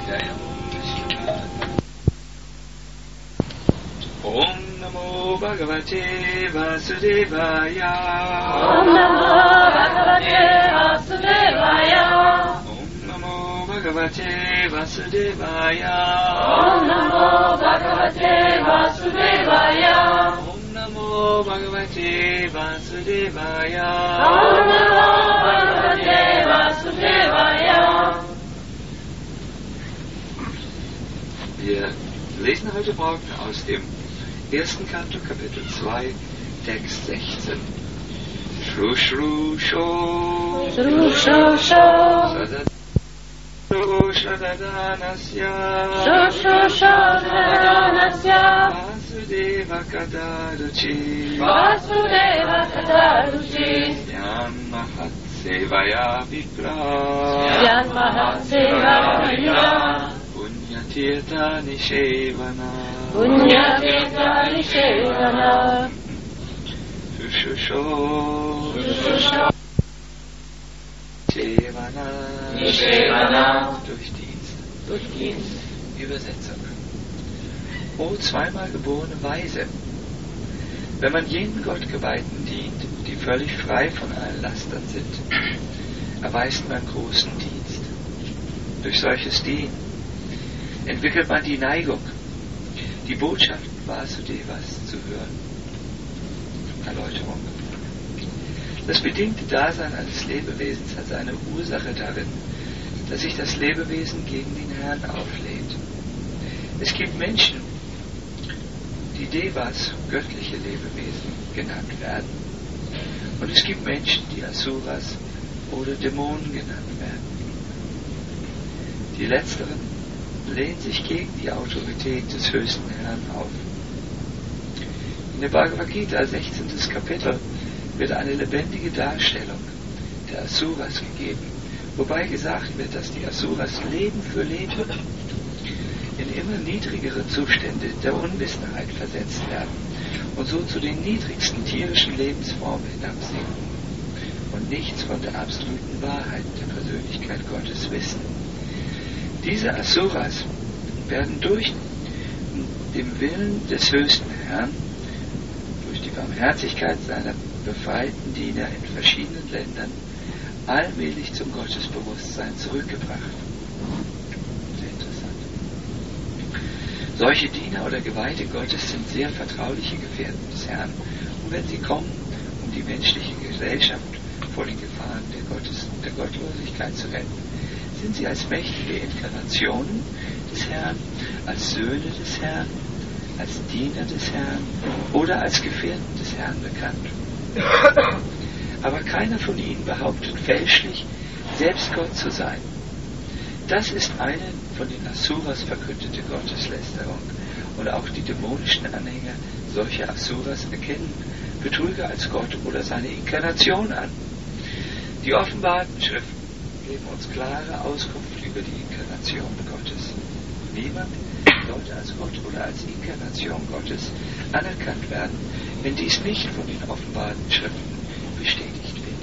Om Namo Bhagavate Vasudevaya. Om Namo Bhagavate Vasudevaya. Om Namo Bhagavate Vasudevaya. Om Namo Bhagavate Vasudevaya. Om Namo Bhagavate Vasudevaya. Om Namo Bhagavate Vasudevaya. Wir lesen heute Morgen aus dem 1. Kanto, Kapitel 2, Text 16. Shru Shru Sho Shru Sho Sho. Shadadanasya Sho Sho Shadadanasya. Vasudeva Kadaruchi Vasudeva Kadaruchi. Yan Mahat Sevaya Vipra Yan Mahat Sevaya Vipra. Punyatirtha Nishevana Punyatirtha Nishevana. Shusho Nishevana Nishevana. Durch Dienst. Übersetzung. O zweimal geborene Weise, wenn man jenen Gottgeweihten dient, die völlig frei von allen Lastern sind, erweist man großen Dienst. Durch solches Dienen entwickelt man die Neigung, die Botschaften Vasudevas zu hören. Erläuterung. Das bedingte Dasein eines Lebewesens hat seine Ursache darin, dass sich das Lebewesen gegen den Herrn auflehnt. Es gibt Menschen, die Devas, göttliche Lebewesen, genannt werden. Und es gibt Menschen, die Asuras oder Dämonen genannt werden. Die letzteren lehnen sich gegen die Autorität des höchsten Herrn auf. In der Bhagavad Gita, 16. Kapitel, wird eine lebendige Darstellung der Asuras gegeben, wobei gesagt wird, dass die Asuras Leben für Leben in immer niedrigere Zustände der Unwissenheit versetzt werden und so zu den niedrigsten tierischen Lebensformen hinabsinken und nichts von der absoluten Wahrheit der Persönlichkeit Gottes wissen. Diese Asuras werden durch den Willen des höchsten Herrn, durch die Barmherzigkeit seiner befreiten Diener in verschiedenen Ländern, allmählich zum Gottesbewusstsein zurückgebracht. Sehr interessant. Solche Diener oder Geweihte Gottes sind sehr vertrauliche Gefährten des Herrn, und wenn sie kommen, um die menschliche Gesellschaft vor den Gefahren der Gottlosigkeit zu retten, sind sie als mächtige Inkarnationen des Herrn, als Söhne des Herrn, als Diener des Herrn oder als Gefährten des Herrn bekannt. Aber keiner von ihnen behauptet fälschlich, selbst Gott zu sein. Das ist eine von den Asuras verkündete Gotteslästerung, und auch die dämonischen Anhänger solcher Asuras erkennen Betrüger als Gott oder seine Inkarnation an. Die offenbarten Schriften geben uns klare Auskunft über die Inkarnation Gottes. Niemand sollte als Gott oder als Inkarnation Gottes anerkannt werden, wenn dies nicht von den offenbarten Schriften bestätigt wird.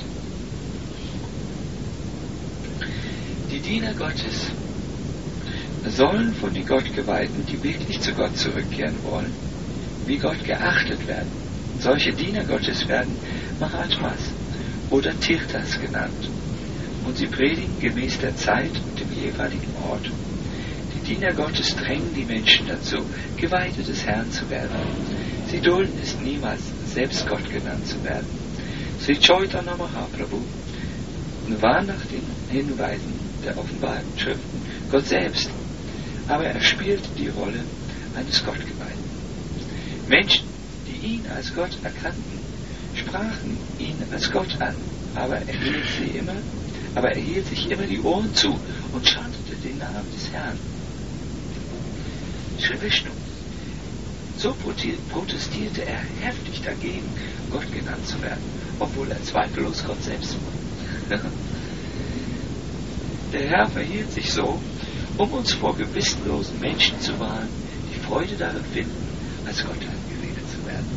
Die Diener Gottes sollen von den Gottgeweihten, die wirklich zu Gott zurückkehren wollen, wie Gott geachtet werden. Solche Diener Gottes werden Mahatmas oder Tirthas genannt, und sie predigen gemäß der Zeit und dem jeweiligen Ort. Die Diener Gottes drängen die Menschen dazu, Geweihte des Herrn zu werden. Sie dulden es niemals, selbst Gott genannt zu werden. Sri Chaitanya Mahaprabhu war nach den Hinweisen der offenbarten Schriften Gott selbst, aber er spielte die Rolle eines Gottgeweihten. Menschen, die ihn als Gott erkannten, sprachen ihn als Gott an, aber er hielt sich immer die Ohren zu und chantete den Namen des Herrn. Sri Vishnu. So protestierte er heftig dagegen, Gott genannt zu werden, obwohl er zweifellos Gott selbst war. Der Herr verhielt sich so, um uns vor gewissenlosen Menschen zu warnen, die Freude darin finden, als Gott angeredet zu werden.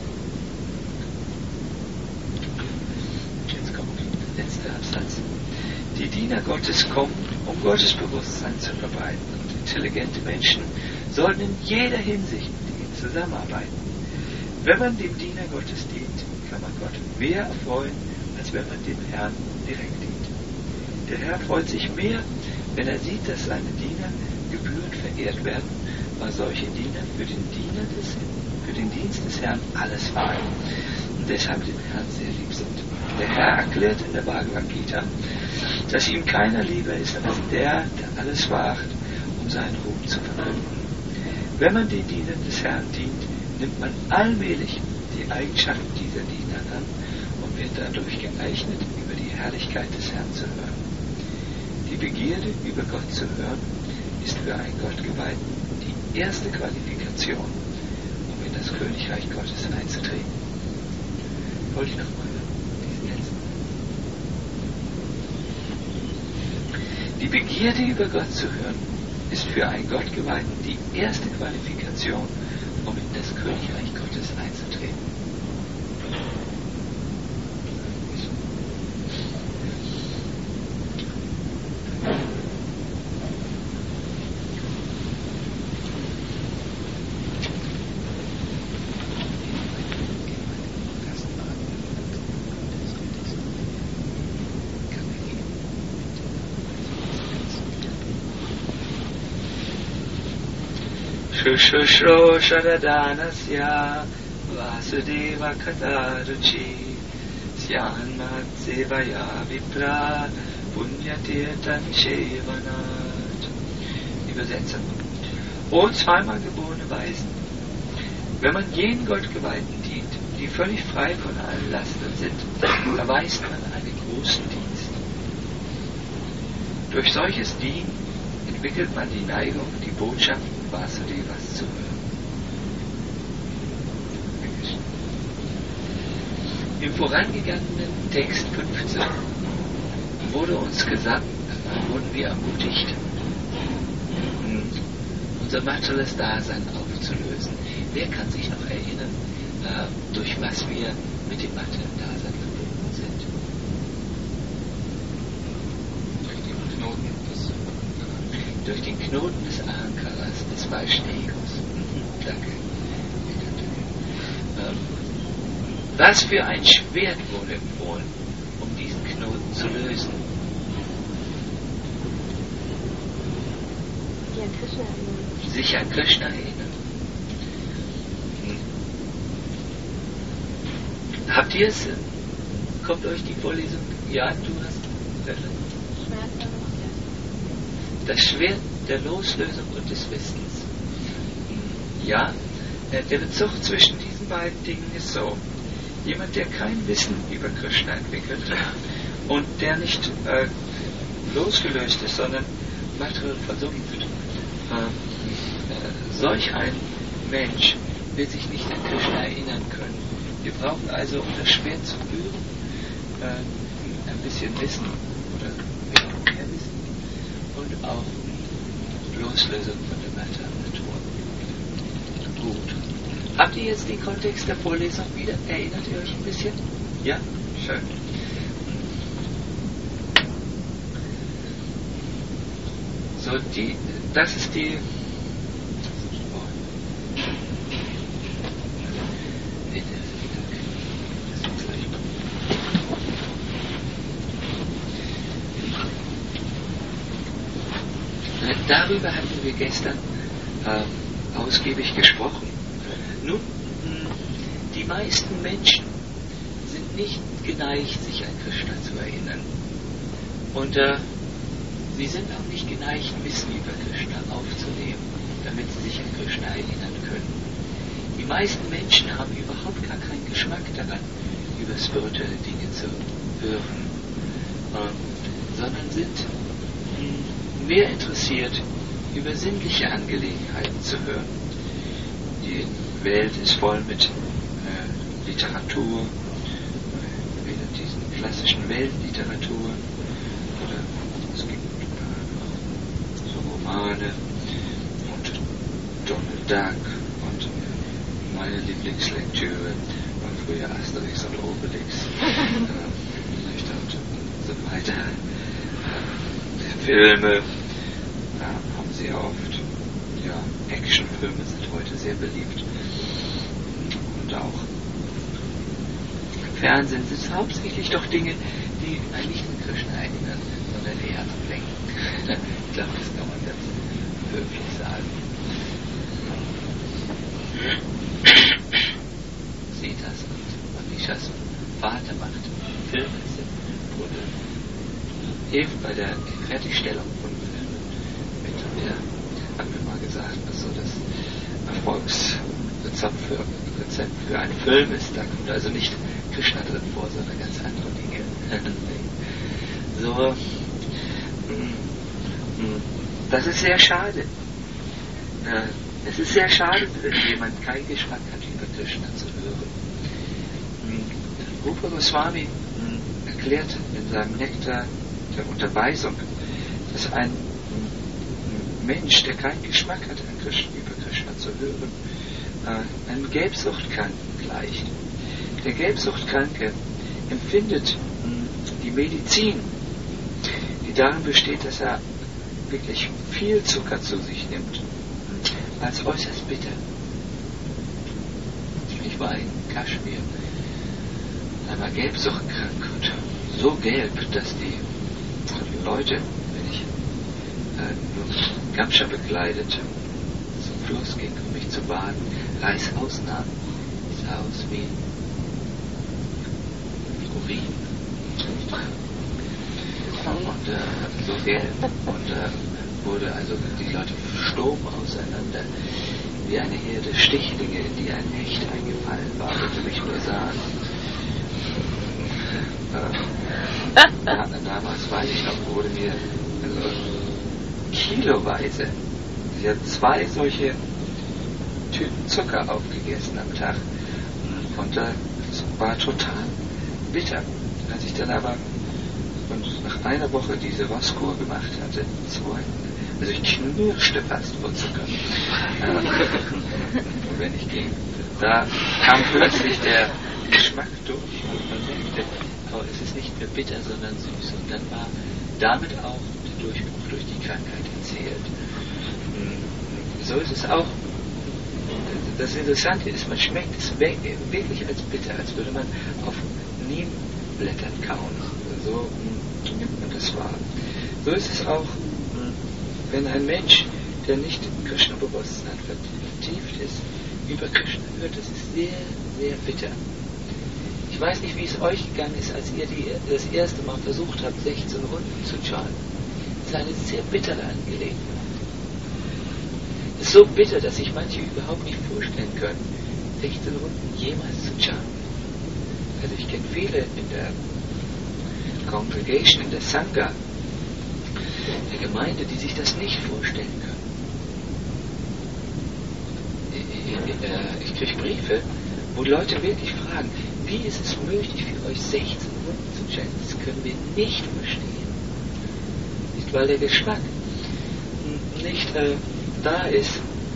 Jetzt kommt der letzte Absatz. Die Diener Gottes kommen, um Gottes Bewusstsein zu verbreiten und intelligente Menschen sollten in jeder Hinsicht mit ihm zusammenarbeiten. Wenn man dem Diener Gottes dient, kann man Gott mehr erfreuen, als wenn man dem Herrn direkt dient. Der Herr freut sich mehr, wenn er sieht, dass seine Diener gebührend verehrt werden, weil solche Diener für den Dienst des Herrn alles wagen und deshalb dem Herrn sehr lieb sind. Der Herr erklärt in der Bhagavad Gita, dass ihm keiner lieber ist als der alles wagt, um seinen Ruhm zu verkünden. Wenn man den Dienern des Herrn dient, nimmt man allmählich die Eigenschaften dieser Diener an und wird dadurch geeignet, über die Herrlichkeit des Herrn zu hören. Die Begierde, über Gott zu hören, ist für einen Gottgeweihten die erste Qualifikation, um in das Königreich Gottes einzutreten. Wollte ich nochmal diesen letzten. Die Begierde, über Gott zu hören, ist für einen Gottgeweihten die erste Qualifikation, um in das Königreich Gottes einzutreten. Shushro Sharadanasya Vasudeva Kataruchi Syanmat Sevaya Vipra Punyatirtan Shevanat. Übersetzung. O zweimal geborene Weisen, wenn man jenen Gottgeweihten dient, die völlig frei von allen Lastern sind, erweist man einen großen Dienst. Durch solches Dienen entwickelt man die Neigung, die Botschaften Vasudevas zu hören. Im vorangegangenen Text 15 wurden wir ermutigt, unser materielles Dasein aufzulösen. Wer kann sich noch erinnern, durch was wir mit dem materiellen Dasein verbunden sind? Durch den Knoten des Ahankaras, des falschen Egos. Danke. Was für ein Schwert wurde empfohlen, um diesen Knoten zu lösen? Sich an Krishna erinnern. Habt ihr es? Kommt euch die Vorlesung? Ja, du hast. Das Schwert der Loslösung und des Wissens. Ja, der Bezug zwischen diesen beiden Dingen ist so. Jemand, der kein Wissen über Krishna entwickelt und der nicht losgelöst ist, sondern materiell versumpft, solch ein Mensch wird sich nicht an Krishna erinnern können. Wir brauchen also, um das Schwert zu führen, ein bisschen Wissen oder mehr Wissen und auch Loslösung von der materiellen Natur. Gut. Habt ihr jetzt den Kontext der Vorlesung wieder? Erinnert ihr euch ein bisschen? Ja? Schön. So, das ist die. Darüber hatten wir gestern ausgiebig gesprochen. Nun, die meisten Menschen sind nicht geneigt, sich an Krishna zu erinnern. Und sie sind auch nicht geneigt, Wissen über Krishna aufzunehmen, damit sie sich an Krishna erinnern können. Die meisten Menschen haben überhaupt gar keinen Geschmack daran, über spirituelle Dinge zu hören, sondern sind mehr interessiert, über sinnliche Angelegenheiten zu hören. Die Welt ist voll mit Literatur, entweder diesen klassischen Weltliteratur oder es gibt so Romane und Donald Duck und meine Lieblingslektüre war früher Asterix und Obelix und so weiter. Filme haben sie oft. Filme sind heute sehr beliebt. Und auch im Fernsehen sind es hauptsächlich doch Dinge, die nicht an Krishna erinnern, sondern eher ablenken. Ich glaube, das kann man ganz höflich sagen. Sitas und Manishas Vater macht Filme, wurde eben bei der Fertigstellung von Filmen haben wir mal gesagt, was so das Erfolgsrezept für einen Film ist. Da kommt also nicht Krishna drin vor, sondern ganz andere Dinge. So, das ist sehr schade. Es ist sehr schade, wenn jemand keinen Geschmack hat, über Krishna zu hören. Rupa Goswami erklärt in seinem Nektar der Unterweisung, dass ein Mensch, der keinen Geschmack hat, über Krishna zu hören, einem Gelbsuchtkranken gleicht. Der Gelbsuchtkranke empfindet die Medizin, die darin besteht, dass er wirklich viel Zucker zu sich nimmt, als äußerst bitter. Ich war in Kaschmir, da war gelbsuchtkrank und so gelb, dass die Leute, wenn ich nur Gamscha bekleidet zum Fluss ging, um mich zu baden, Reißaus nahm. Sah aus wie Urin. Und so gelb. Und wurde also die Leute stoben auseinander wie eine Herde Stichlinge, in die ein Hecht eingefallen war, wenn sie mich nur sahen. Damals, weiß ich noch, wurde mir also kiloweise, sie hat 2 solche Tüten Zucker aufgegessen am Tag und das war total bitter. Als ich dann aber nach einer Woche diese Rosskur gemacht hatte, also ich knirschte fast vor Zucker, wenn ich ging. Da kam plötzlich der Geschmack durch und man merkte, oh, es ist nicht mehr bitter, sondern süß. Und dann war damit auch der Durchbruch durch die Krankheit erzählt. So ist es auch. Das Interessante ist, man schmeckt es wirklich als bitter, als würde man auf Niemblättern kauen. So nimmt man das wahr. So ist es auch, wenn ein Mensch, der nicht im Krishna-Bewusstsein vertieft ist, über Krishna hört, das ist sehr, sehr bitter. Ich weiß nicht, wie es euch gegangen ist, als ihr das erste Mal versucht habt, 16 Runden zu charten. Das ist eine sehr bittere Angelegenheit. Es ist so bitter, dass sich manche überhaupt nicht vorstellen können, 16 Runden jemals zu charten. Also ich kenne viele in der Congregation, in der Sangha, der Gemeinde, die sich das nicht vorstellen können. Ich kriege Briefe, wo Leute wirklich fragen, wie ist es möglich für euch 16 Runden zu chanten? Das können wir nicht verstehen. Nicht, weil der Geschmack nicht da ist,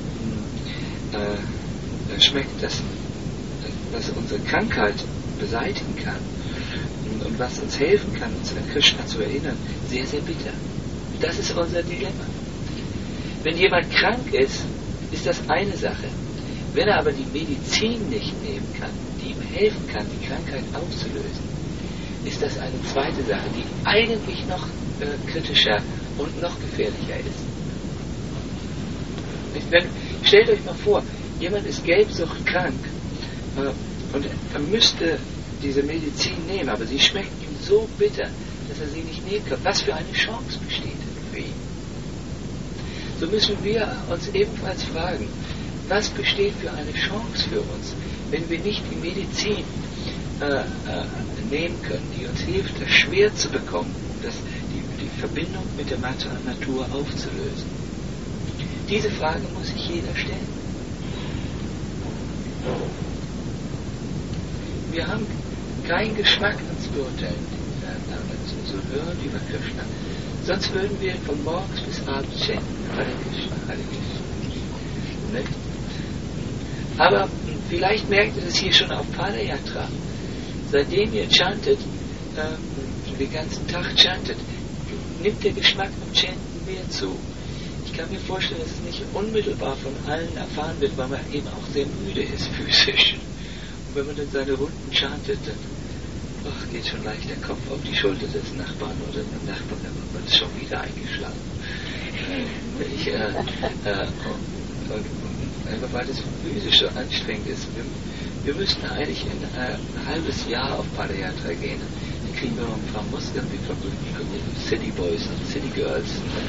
schmeckt, dass unsere Krankheit beseitigen kann und was uns helfen kann, uns an Krishna zu erinnern, sehr, sehr bitter. Das ist unser Dilemma. Wenn jemand krank ist, ist das eine Sache. Wenn er aber die Medizin nicht nehmen kann, die ihm helfen kann, die Krankheit aufzulösen, ist das eine zweite Sache, die eigentlich noch kritischer und noch gefährlicher ist. Stellt euch mal vor, jemand ist gelbsuchtkrank und er müsste diese Medizin nehmen, aber sie schmeckt ihm so bitter, dass er sie nicht nehmen kann. Was für eine Chance besteht für ihn? So müssen wir uns ebenfalls fragen, was besteht für eine Chance für uns, wenn wir nicht die Medizin nehmen können, die uns hilft, das schwer zu bekommen, die Verbindung mit der Natur aufzulösen? Diese Frage muss sich jeder stellen. Wir haben keinen Geschmack, uns beurteilen zu hören über Krishna. Sonst würden wir von morgens bis abends chanten. Hare Krishna, Hare Krishna. Ne? Aber vielleicht merkt ihr das hier schon auf Padayatra. Seitdem ihr chantet, den ganzen Tag chantet, nimmt der Geschmack am Chanten mehr zu. Ich kann mir vorstellen, dass es nicht unmittelbar von allen erfahren wird, weil man eben auch sehr müde ist physisch. Und wenn man dann seine Runden chantet, dann geht schon leicht der Kopf auf die Schulter des Nachbarn oder dem Nachbarn, dann wird man schon wieder eingeschlafen. Einfach weil das physisch so anstrengend ist. Wir müssten eigentlich ein halbes Jahr auf Padayatra gehen. Dann kriegen wir noch ein paar Muskeln wie von City Boys und City Girls.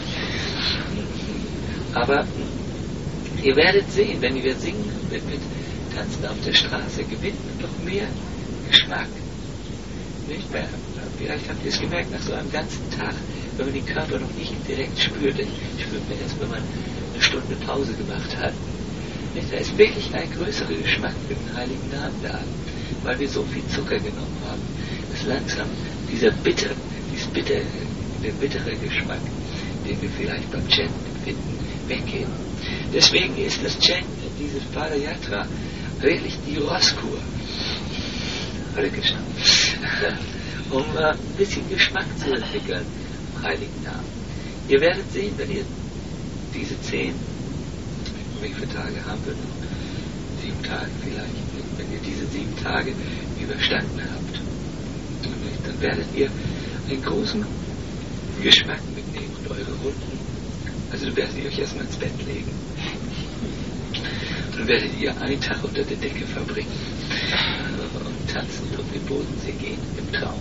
Aber ihr werdet sehen, wenn wir singen mit Tanzen auf der Straße, gewinnt man doch mehr Geschmack. Nicht mehr. Vielleicht habt ihr es gemerkt, nach so einem ganzen Tag, wenn man den Körper noch nicht direkt spürt. Ich spüre mir erst, wenn man eine Stunde Pause gemacht hat. Nicht? Da ist wirklich ein größerer Geschmack für den Heiligen Namen da, weil wir so viel Zucker genommen haben, dass langsam der bittere Geschmack, den wir vielleicht beim Chanten finden, weggeht. Deswegen ist das Chanten, dieses Padayatra, wirklich die Rosskur. Hare Krishna. Um ein bisschen Geschmack zu entwickeln im Heiligen Namen. Ihr werdet sehen, wenn ihr diese 10, wie viele Tage haben wir noch? 7 Tage vielleicht. Wenn ihr diese 7 Tage überstanden habt, dann werdet ihr einen großen Geschmack mitnehmen und eure Runden. Also dann werdet ihr euch erstmal ins Bett legen. Dann werdet ihr einen Tag unter der Decke verbringen und tanzen auf den Bodensee gehen im Traum.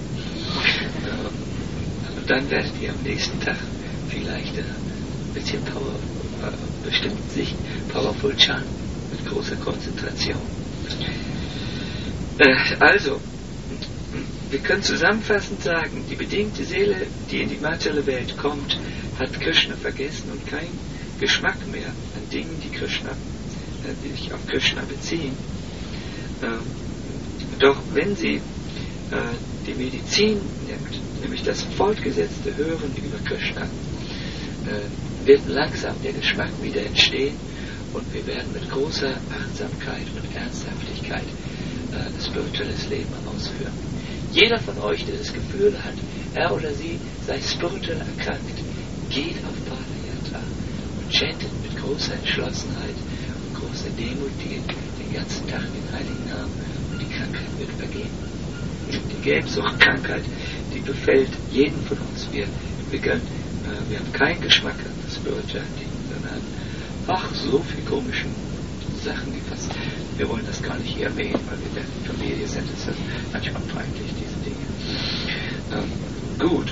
Und dann werdet ihr am nächsten Tag vielleicht ein bisschen bestimmt sich powerful chanten mit großer Konzentration. Also, wir können zusammenfassend sagen, die bedingte Seele, die in die materielle Welt kommt, hat Krishna vergessen und keinen Geschmack mehr an Dingen, die sich auf Krishna beziehen. Doch wenn sie die Medizin nimmt, nämlich das fortgesetzte Hören über Krishna, wird langsam der Geschmack wieder entstehen und wir werden mit großer Achtsamkeit und Ernsthaftigkeit spirituelles Leben ausführen. Jeder von euch, der das Gefühl hat, er oder sie sei spirituell erkrankt, geht auf Padayatra und chantet mit großer Entschlossenheit und großer Demut den ganzen Tag den Heiligen Namen und die Krankheit wird vergehen. Die Gelbsuchtkrankheit, die befällt jeden von uns. Wir haben keinen Geschmack an der Spiritualität, sondern so viel komischen Sachen, wir wollen das gar nicht erwähnen, weil wir in der Familie sind, ist das manchmal peinlich, diese Dinge. Gut.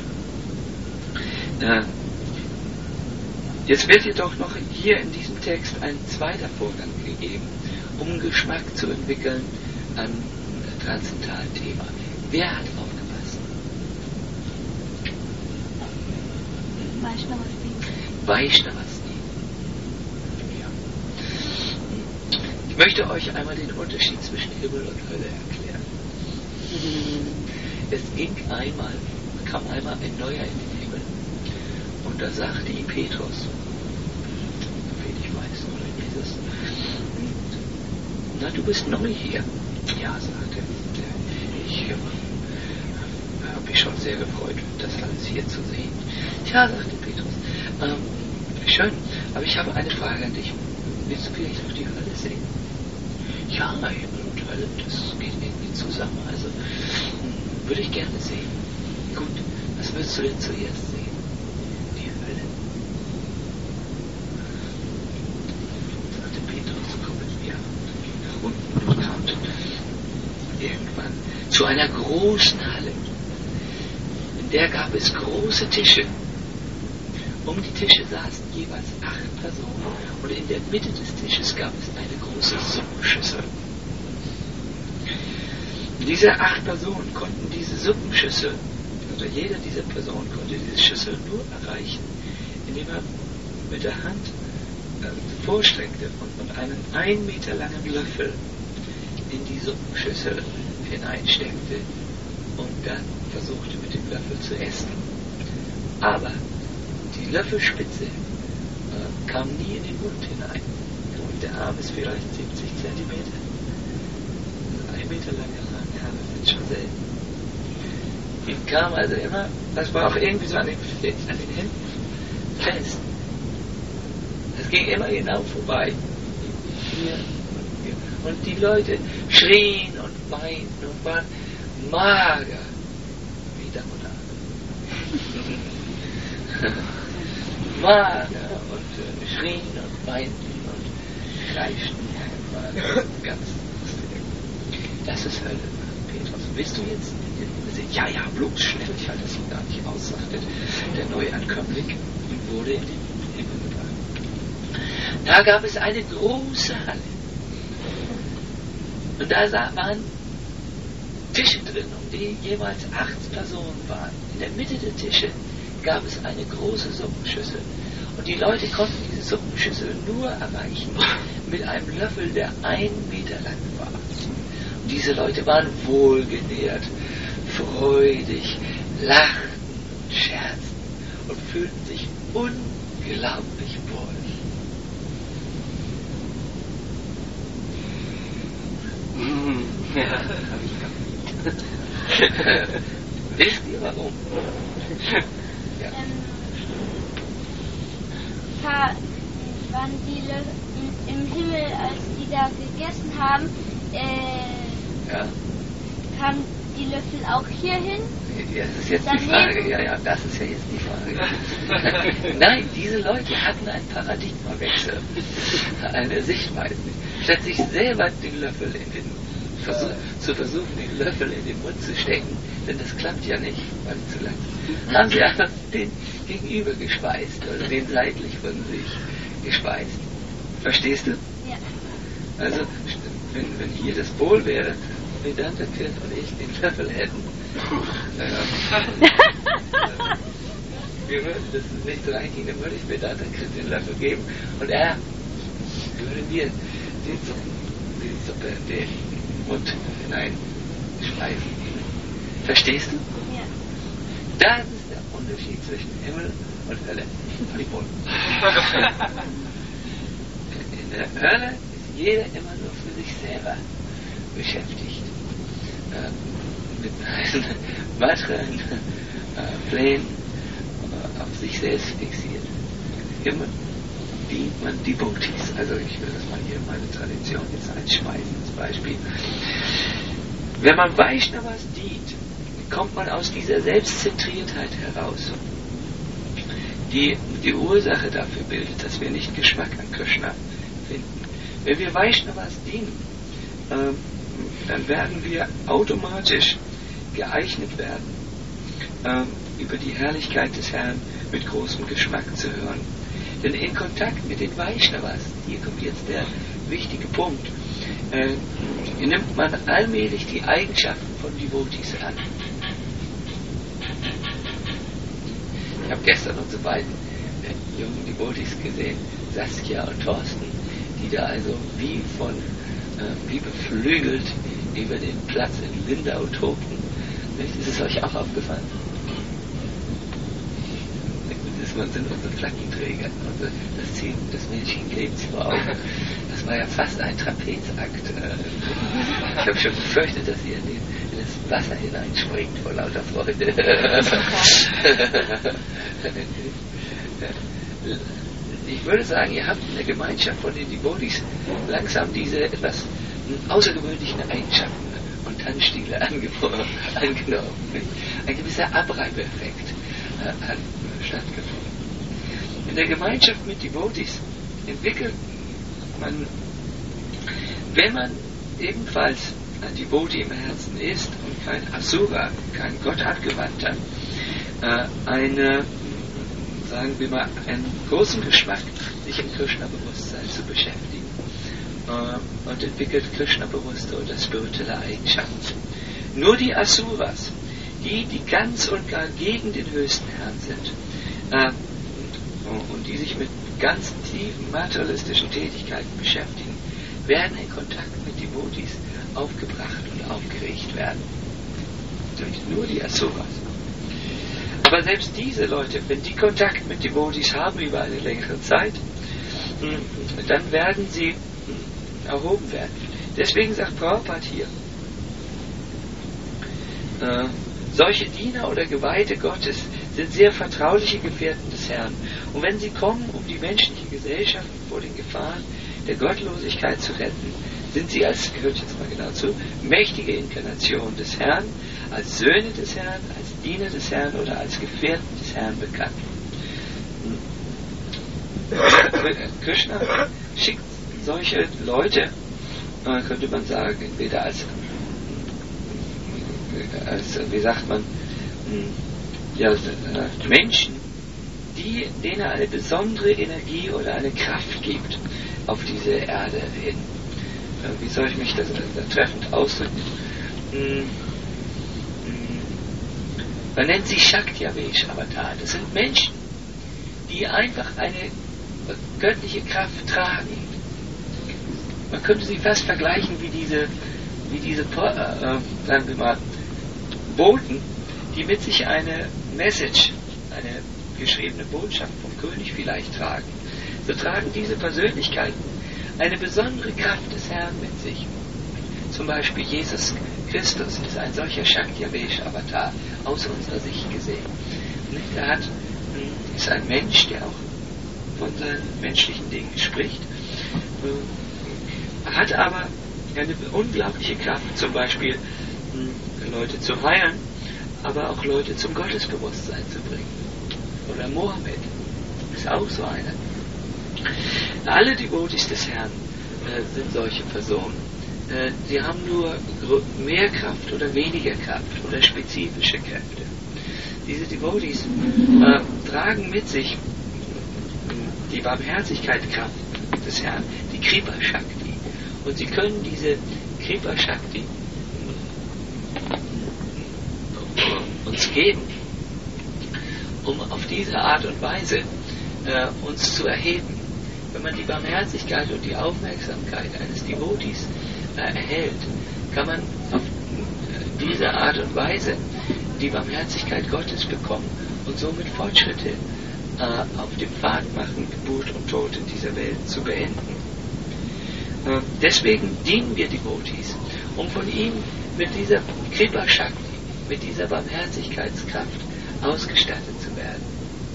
Jetzt wird jedoch noch hier in diesem Text ein zweiter Vorgang gegeben, um Geschmack zu entwickeln an transzendentalen Thema. Wer hat aufgepasst? Vaishnavasthi. Ja. Ich möchte euch einmal den Unterschied zwischen Himmel und Hölle erklären. Es kam einmal ein Neuer in den Himmel. Und da sagte ihm Petrus, soviel ich weiß, oder Jesus, na, du bist neu hier. Ja, sagte er, ich habe mich schon sehr gefreut, das alles hier zu sehen. Ja, sagte Petrus, schön, aber ich habe eine Frage an dich. Willst du vielleicht auch die Hölle sehen? Ja, Himmel und Hölle, das geht irgendwie zusammen, also würde ich gerne sehen. Gut, was willst du denn zuerst sehen? Die Hölle. Sagte Petrus, komm mit mir. Und kam irgendwann zu einer großen Halle. In der gab es große Tische. Um die Tische saßen jeweils 8 Personen und in der Mitte des Tisches gab es eine große Suppenschüssel. Diese 8 Personen konnten diese Suppenschüssel, also jeder dieser Personen konnte diese Schüssel nur erreichen, indem er mit der Hand vorstreckte und einen 1 Meter langen Löffel in die Suppenschüssel hineinsteckte und dann versuchte mit dem Löffel zu essen. Aber die Löffelspitze kam nie in den Mund hinein. Und der Arm ist vielleicht 70 Zentimeter. 1 Meter lange Arme sind schon selten. Die kam also immer, das war auch irgendwie so an den Händen fest. ging immer genau vorbei. Hier. Und die Leute schrien und weinten und waren mager wie der Mutter. Mager und schrien und weinten und kreischten. Ganz lustig. Das ist Hölle, Petrus. Willst du jetzt? Ja, bloß schnell. Ich halte es ihm gar nicht aus, sagte der Neuankömmling und wurde in den Himmel gebracht. Da gab es eine große Halle. Und da waren Tische drin, um die jeweils 8 Personen waren. In der Mitte der Tische gab es eine große Suppenschüssel. Und die Leute konnten diese Suppenschüssel nur erreichen mit einem Löffel, der 1 Meter lang war. Und diese Leute waren wohlgenährt, freudig, lachten und scherzten und fühlten sich unglaublich wohl. Ja, habe ich gehabt. Wisst ihr warum? Ja. Waren die im Himmel, als die da gegessen haben, kamen die Löffel auch hier hin? Ja, das ist jetzt die Frage. Ja, das ist ja jetzt die Frage. Nein, diese Leute hatten einen Paradigmawechsel, eine Sichtweise. Statt sich selber den Löffel zu versuchen, den Löffel in den Mund zu stecken, denn das klappt ja nicht, weil es zu lang ist, haben sie einfach den Gegenüber gespeist oder den seitlich von sich gespeist. Verstehst du? Ja. Also, wenn hier das Bowl wäre, Vedanta Kid und ich den Löffel hätten, wir würden das nicht reinkriegen, dann würde ich Vedanta Kid den Löffel geben und er würde mir die Suppe in den Mund hinein speisen. Verstehst du? Ja. Das ist der Unterschied zwischen Himmel und Hölle. In der Hölle ist jeder immer nur für sich selber beschäftigt. Mit seinen materiellen Plänen auf sich selbst fixiert. Im Himmel dient man Devotees. Also ich will das mal hier in meine Tradition jetzt einschmeißen als Beispiel. Wenn man Vaishnavas dient, kommt man aus dieser Selbstzentriertheit heraus, die die Ursache dafür bildet, dass wir nicht Geschmack an Krishna finden. Wenn wir Vaishnavas dienen, dann werden wir automatisch geeignet werden, über die Herrlichkeit des Herrn mit großem Geschmack zu hören. Denn in Kontakt mit den Vaishnavas, hier kommt jetzt der wichtige Punkt, nimmt man allmählich die Eigenschaften von Devotees an. Ich habe gestern unsere beiden jungen Devotees gesehen, Saskia und Thorsten, die da also wie beflügelt über den Platz in Lindau tobten. Ist es euch auch aufgefallen? Das sind unsere Flaggenträger, das Mädchen klebt vor Augen. Das war ja fast ein Trapezakt. Ich habe schon befürchtet, dass ihr in das Wasser hineinspringt vor lauter Freude. Ich würde sagen, ihr habt in der Gemeinschaft von den Devotees langsam diese etwas außergewöhnlichen Eigenschaften und Tanzstile angenommen. Ein gewisser Abreibeeffekt hat stattgefunden. In der Gemeinschaft mit Devotees entwickelt man, wenn man ebenfalls ein Devotee im Herzen ist und kein Asura, kein Gottabgewandter, sagen wir mal, einen großen Geschmack, sich im Krishna-Bewusstsein zu beschäftigen, und entwickelt Krishna-bewusste oder spirituelle Eigenschaften. Nur die Asuras, die ganz und gar gegen den höchsten Herrn sind, und die sich mit ganz tiefen materialistischen Tätigkeiten beschäftigen, werden in Kontakt mit Devotees aufgebracht und aufgeregt werden. Nur die Asuras. Aber selbst diese Leute, wenn die Kontakt mit Devotees haben über eine längere Zeit, dann werden sie erhoben werden. Deswegen sagt Prabhupada hier, solche Diener oder Geweihte Gottes sind sehr vertrauliche Gefährten des Herrn Und wenn sie kommen, um die menschliche Gesellschaft vor den Gefahren der Gottlosigkeit zu retten, sind sie als, hört jetzt mal genau zu, mächtige Inkarnation des Herrn, als Söhne des Herrn, als Diener des Herrn oder als Gefährten des Herrn bekannt. Krishna schickt solche Leute, könnte man sagen, entweder als wie sagt man, ja, Menschen, denen er eine besondere Energie oder eine Kraft gibt auf diese Erde hin. Wie soll ich mich da treffend ausdrücken? Man nennt sie Shakti-Avesh Avatar. Das sind Menschen, die einfach eine göttliche Kraft tragen. Man könnte sie fast vergleichen wie diese sagen wir mal, Boten, die mit sich eine Message, eine geschriebene Botschaft vom König vielleicht tragen. So tragen diese Persönlichkeiten eine besondere Kraft des Herrn mit sich. Zum Beispiel Jesus Christus ist ein solcher Shakti-Avesh-Avatar aus unserer Sicht gesehen. Er ist ein Mensch, der auch von seinen menschlichen Dingen spricht, hat aber eine unglaubliche Kraft, zum Beispiel Leute zu heilen, aber auch Leute zum Gottesbewusstsein zu bringen. Oder Mohammed ist auch so einer. Alle Devotis des Herrn sind solche Personen. Sie haben nur mehr Kraft oder weniger Kraft oder spezifische Kräfte. Diese Devotis tragen mit sich die Barmherzigkeitskraft des Herrn, die Kripa Shakti. Und sie können diese Kripa Shakti uns geben, um auf diese Art und Weise uns zu erheben. Wenn man die Barmherzigkeit und die Aufmerksamkeit eines Devotis erhält, kann man auf diese Art und Weise die Barmherzigkeit Gottes bekommen und somit Fortschritte auf dem Pfad machen, Geburt und Tod in dieser Welt zu beenden. Deswegen dienen wir Devotis, um von ihm mit dieser Kripa Shakti, mit dieser Barmherzigkeitskraft ausgestattet zu werden.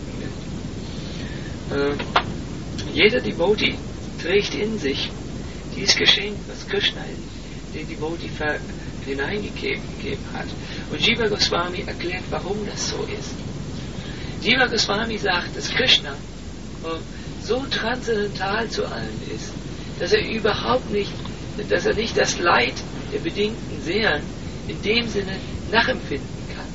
Jeder Devotee trägt in sich dieses Geschenk, was Krishna in den Devotee hineingegeben hat. Und Jiva Goswami erklärt, warum das so ist. Jiva Goswami sagt, dass Krishna so transzendental zu allen ist, dass er nicht das Leid der bedingten Seelen in dem Sinne nachempfinden kann.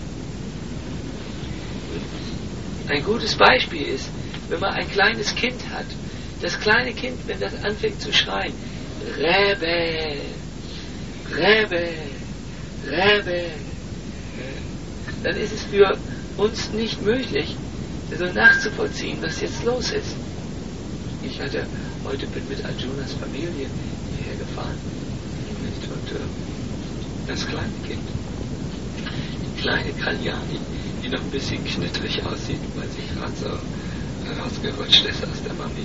Ein gutes Beispiel ist, wenn man ein kleines Kind hat. Das kleine Kind, wenn das anfängt zu schreien, Rebbe, Rebbe, Rebbe, dann ist es für uns nicht möglich, so nachzuvollziehen, was jetzt los ist. Ich bin mit Arjunas Familie hierher gefahren. Und das kleine Kind, die kleine Kalyani, die noch ein bisschen knittrig aussieht, weil sie gerade so rausgerutscht ist aus der Mami.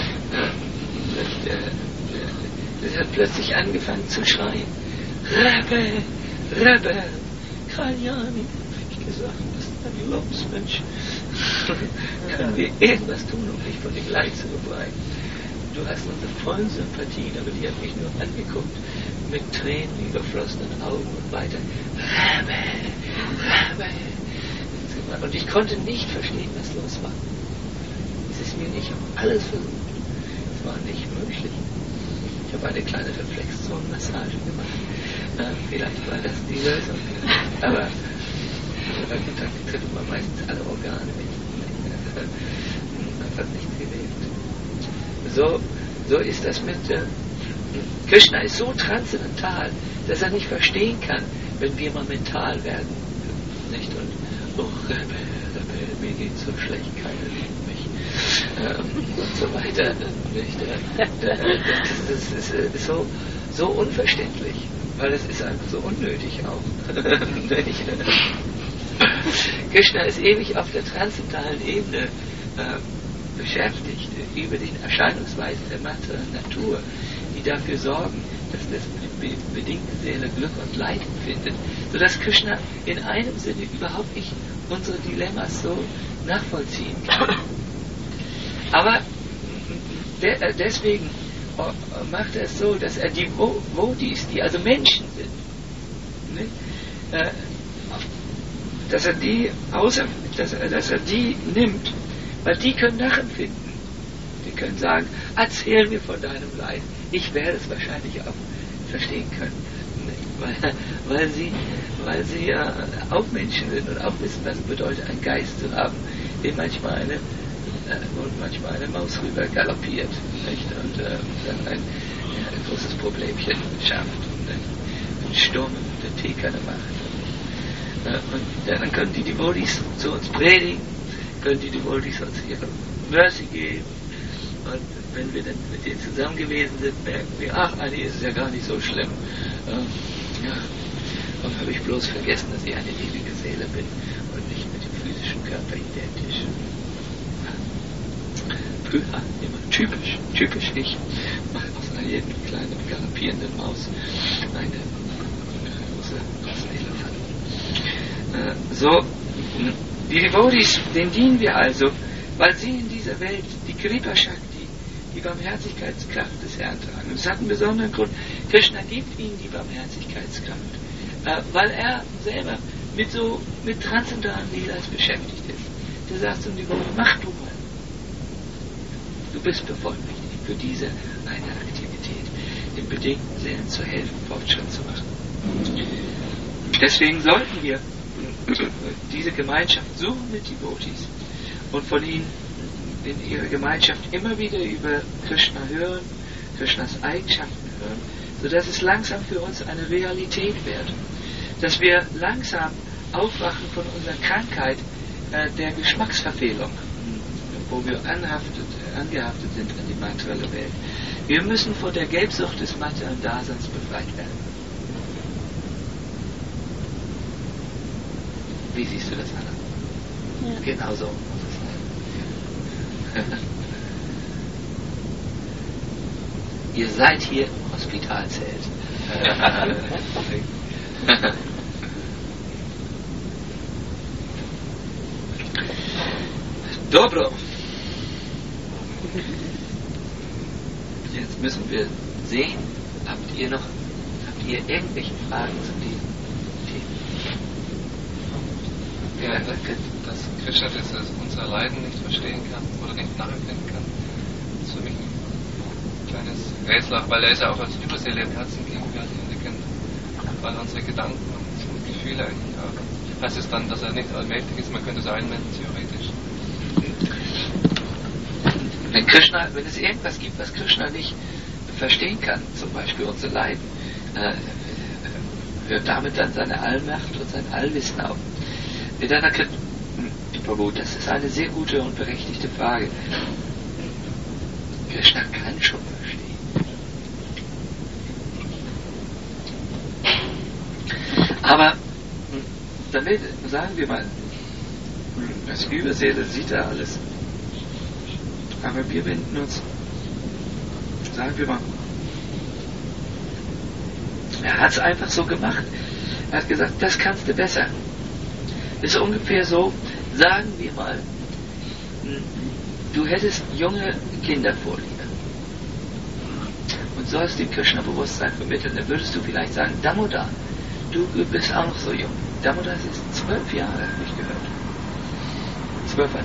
Sie hat plötzlich angefangen zu schreien. Rebbe, Rebbe, Kalyani. Hab ich gesagt, was ist denn los, Mensch? Können wir irgendwas tun, um dich von dem Leid zu befreien? Du hast unsere vollen Sympathien, aber die hat mich nur angeguckt, mit Tränen überflossenen Augen und weiter. Rebbe, Rebbe. Und ich konnte nicht verstehen, was los war. Es ist mir nicht alles versucht. Es war nicht möglich. Ich habe eine kleine Reflexzonenmassage gemacht. Vielleicht war das die Lösung. Aber da trifft man meistens alle Organe mit. Das hat nichts gewirkt. So ist das mit Krishna ist so transzendental, dass er nicht verstehen kann, wenn wir mal mental werden. Nicht? Und Rebbe, mir geht so schlecht, keiner liebt mich. Und so weiter. Nicht? Das ist so unverständlich, weil es ist einfach so unnötig auch. Krishna ist ewig auf der transzendentalen Ebene beschäftigt, über den Erscheinungsweisen der materiellen Natur, die dafür sorgen, dass das bedingte Seele Glück und Leid empfindet, sodass Krishna in einem Sinne überhaupt nicht unsere Dilemmas so nachvollziehen kann. Aber deswegen macht er es so, dass er die Bodhis, die also Menschen sind, nicht? Dass er die nimmt, weil die können nachempfinden. Die können sagen, erzähl mir von deinem Leid. Ich werde es wahrscheinlich auch verstehen können. Weil sie auch Menschen sind und auch wissen, was es bedeutet, einen Geist zu haben, den manchmal eine Maus rüber galoppiert, nicht? Und dann ein großes Problemchen schafft und einen Sturm in der Teekanne macht. Und dann können die Devotees zu uns predigen, können die Devotees uns ihre Mercy geben. Und wenn wir dann mit denen zusammen gewesen sind, merken wir, ach, eigentlich ist es ja gar nicht so schlimm. Und habe ich bloß vergessen, dass ich eine ewige Seele bin und nicht mit dem physischen Körper identisch. Früher, immer typisch ich, mache aus jedem kleinen galoppierenden Maus eine große Elefant. So, die Devotees, denen dienen wir also, weil sie in dieser Welt die Kripa Shakti, die Barmherzigkeitskraft des Herrn tragen. Und es hat einen besonderen Grund. Krishna gibt ihnen die Barmherzigkeitskraft, weil er selber mit transzendentalen Lilas beschäftigt ist. Der sagt zum Devotee, mach du mal. Du bist bevollmächtigt für diese eine Aktivität, den bedingten Seelen zu helfen, Fortschritt zu machen. Deswegen sollten wir diese Gemeinschaft suchen mit Devotees und von ihnen in ihrer Gemeinschaft immer wieder über Krishna hören, Krishnas Eigenschaften hören, sodass es langsam für uns eine Realität wird. Dass wir langsam aufwachen von unserer Krankheit der Geschmacksverfehlung, wo wir angehaftet sind an die materielle Welt. Wir müssen von der Gelbsucht des materiellen Daseins befreit werden. Wie siehst du das, Anna? Ja. Genau so muss es sein. Ihr seid hier im Hospitalzelt. Dobro. Jetzt müssen wir sehen, habt ihr irgendwelche Fragen zu diesem Thema? Ja, dass Krishna unser Leiden nicht verstehen kann oder nicht nachempfinden kann. Das ist für mich ein kleines Rätsel, weil er ist ja auch als Überseele im Herzen gegenwärtig und er kennt all unsere Gedanken und Gefühle eigentlich auch. Heißt es dann, dass er nicht allmächtig ist? Man könnte es einwenden, theoretisch. Wenn es irgendwas gibt, was Krishna nicht verstehen kann, zum Beispiel unser Leiden, hört damit dann seine Allmacht und sein Allwissen auf. Das ist eine sehr gute und berechtigte Frage. Krishna kann schon verstehen. Aber damit, sagen wir mal, als Überseele sieht er alles. Aber wir wenden uns, sagen wir mal, er hat es einfach so gemacht. Er hat gesagt, das kannst du besser. Ist ungefähr so, sagen wir mal, du hättest junge Kinder vor dir und sollst dem Krishna-Bewusstsein vermitteln, dann würdest du vielleicht sagen, Damodar, du bist auch noch so jung. Damodar ist 12 Jahre, habe ich gehört. 12,5.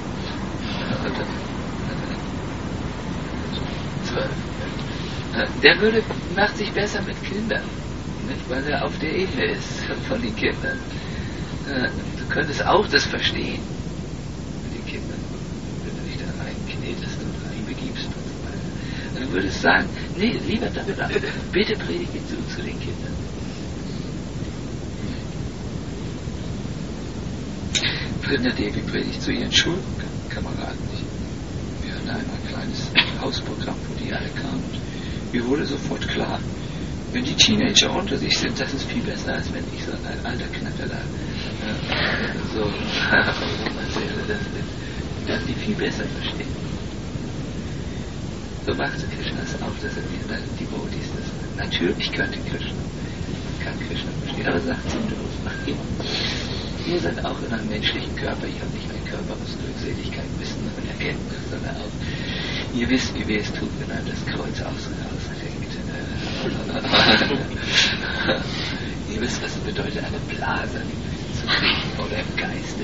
12. Der macht sich besser mit Kindern, nicht? Weil er auf der Ebene ist von den Kindern. Du könntest auch das verstehen mit den Kindern, wenn du dich da reinknetest und reinbegibst und so weiter. Und du würdest sagen, nee, lieber damit ab, bitte predige zu den Kindern. Vrinda Devi predigt zu ihren Schulkameraden nicht. Wir hatten einmal ein kleines Hausprogramm, wo die alle kamen. Mir wurde sofort klar, wenn die Teenager unter sich sind, das ist viel besser, als wenn ich so ein alter Knacker da so erzähle, dass die viel besser verstehen. So machte Krishna es auch, dass er mir die Devotees das. Natürlich kann Krishna verstehen, aber sagt ihm, du mach ihn. Ihr seid auch in einem menschlichen Körper. Ihr habt nicht einen Körper aus Glückseligkeit, Wissen und Erkenntnis, sondern auch, ihr wisst, wie weh es tut, wenn einem das Kreuz ausfängt. Ihr wisst, was es bedeutet, eine Blase zu kriegen oder im Geiste.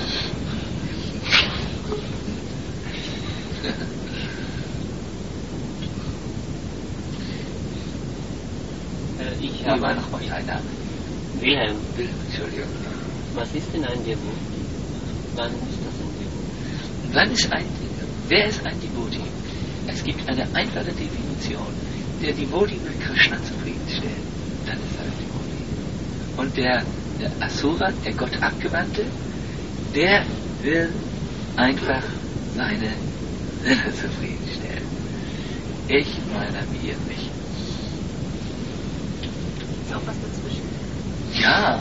Ich Wie war nochmal dein Name? Wilhelm, Entschuldigung. was ist denn ein Devot? Wann ist das ein Devot? Wer ist ein Devoti? Es gibt eine einfache Definition. Der Devoti will Krishna zufriedenstellen. Dann ist er ein Devoti. Und der Asura, der Gott Abgewandte, der will einfach seine Sinne zufriedenstellen. Ich, meiner, mir, mich. Ist auch was dazwischen. Ja.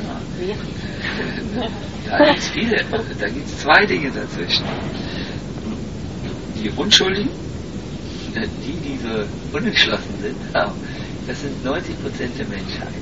Da gibt es viele. Da gibt es zwei Dinge dazwischen. Die Unschuldigen, die so unentschlossen sind, das sind 90% der Menschheit.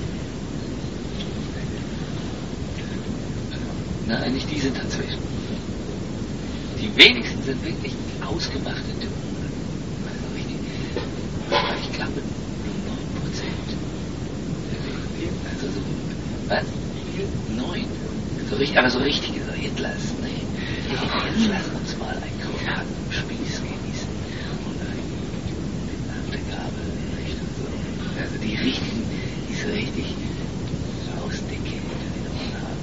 Nein, nicht die sind dazwischen. Die wenigsten sind wirklich ausgemachte Dämonen. Also richtig. Ich glaube, nur 9%. Also so, was? 9. So richtig, aber so richtige, so Hitlers, ne? Jetzt lass uns mal einen Kroatenspieß genießen und eine Nachtegabel, nicht? Und so. Also die richtigen, die so richtig Faustdicke hinter den Ohren haben.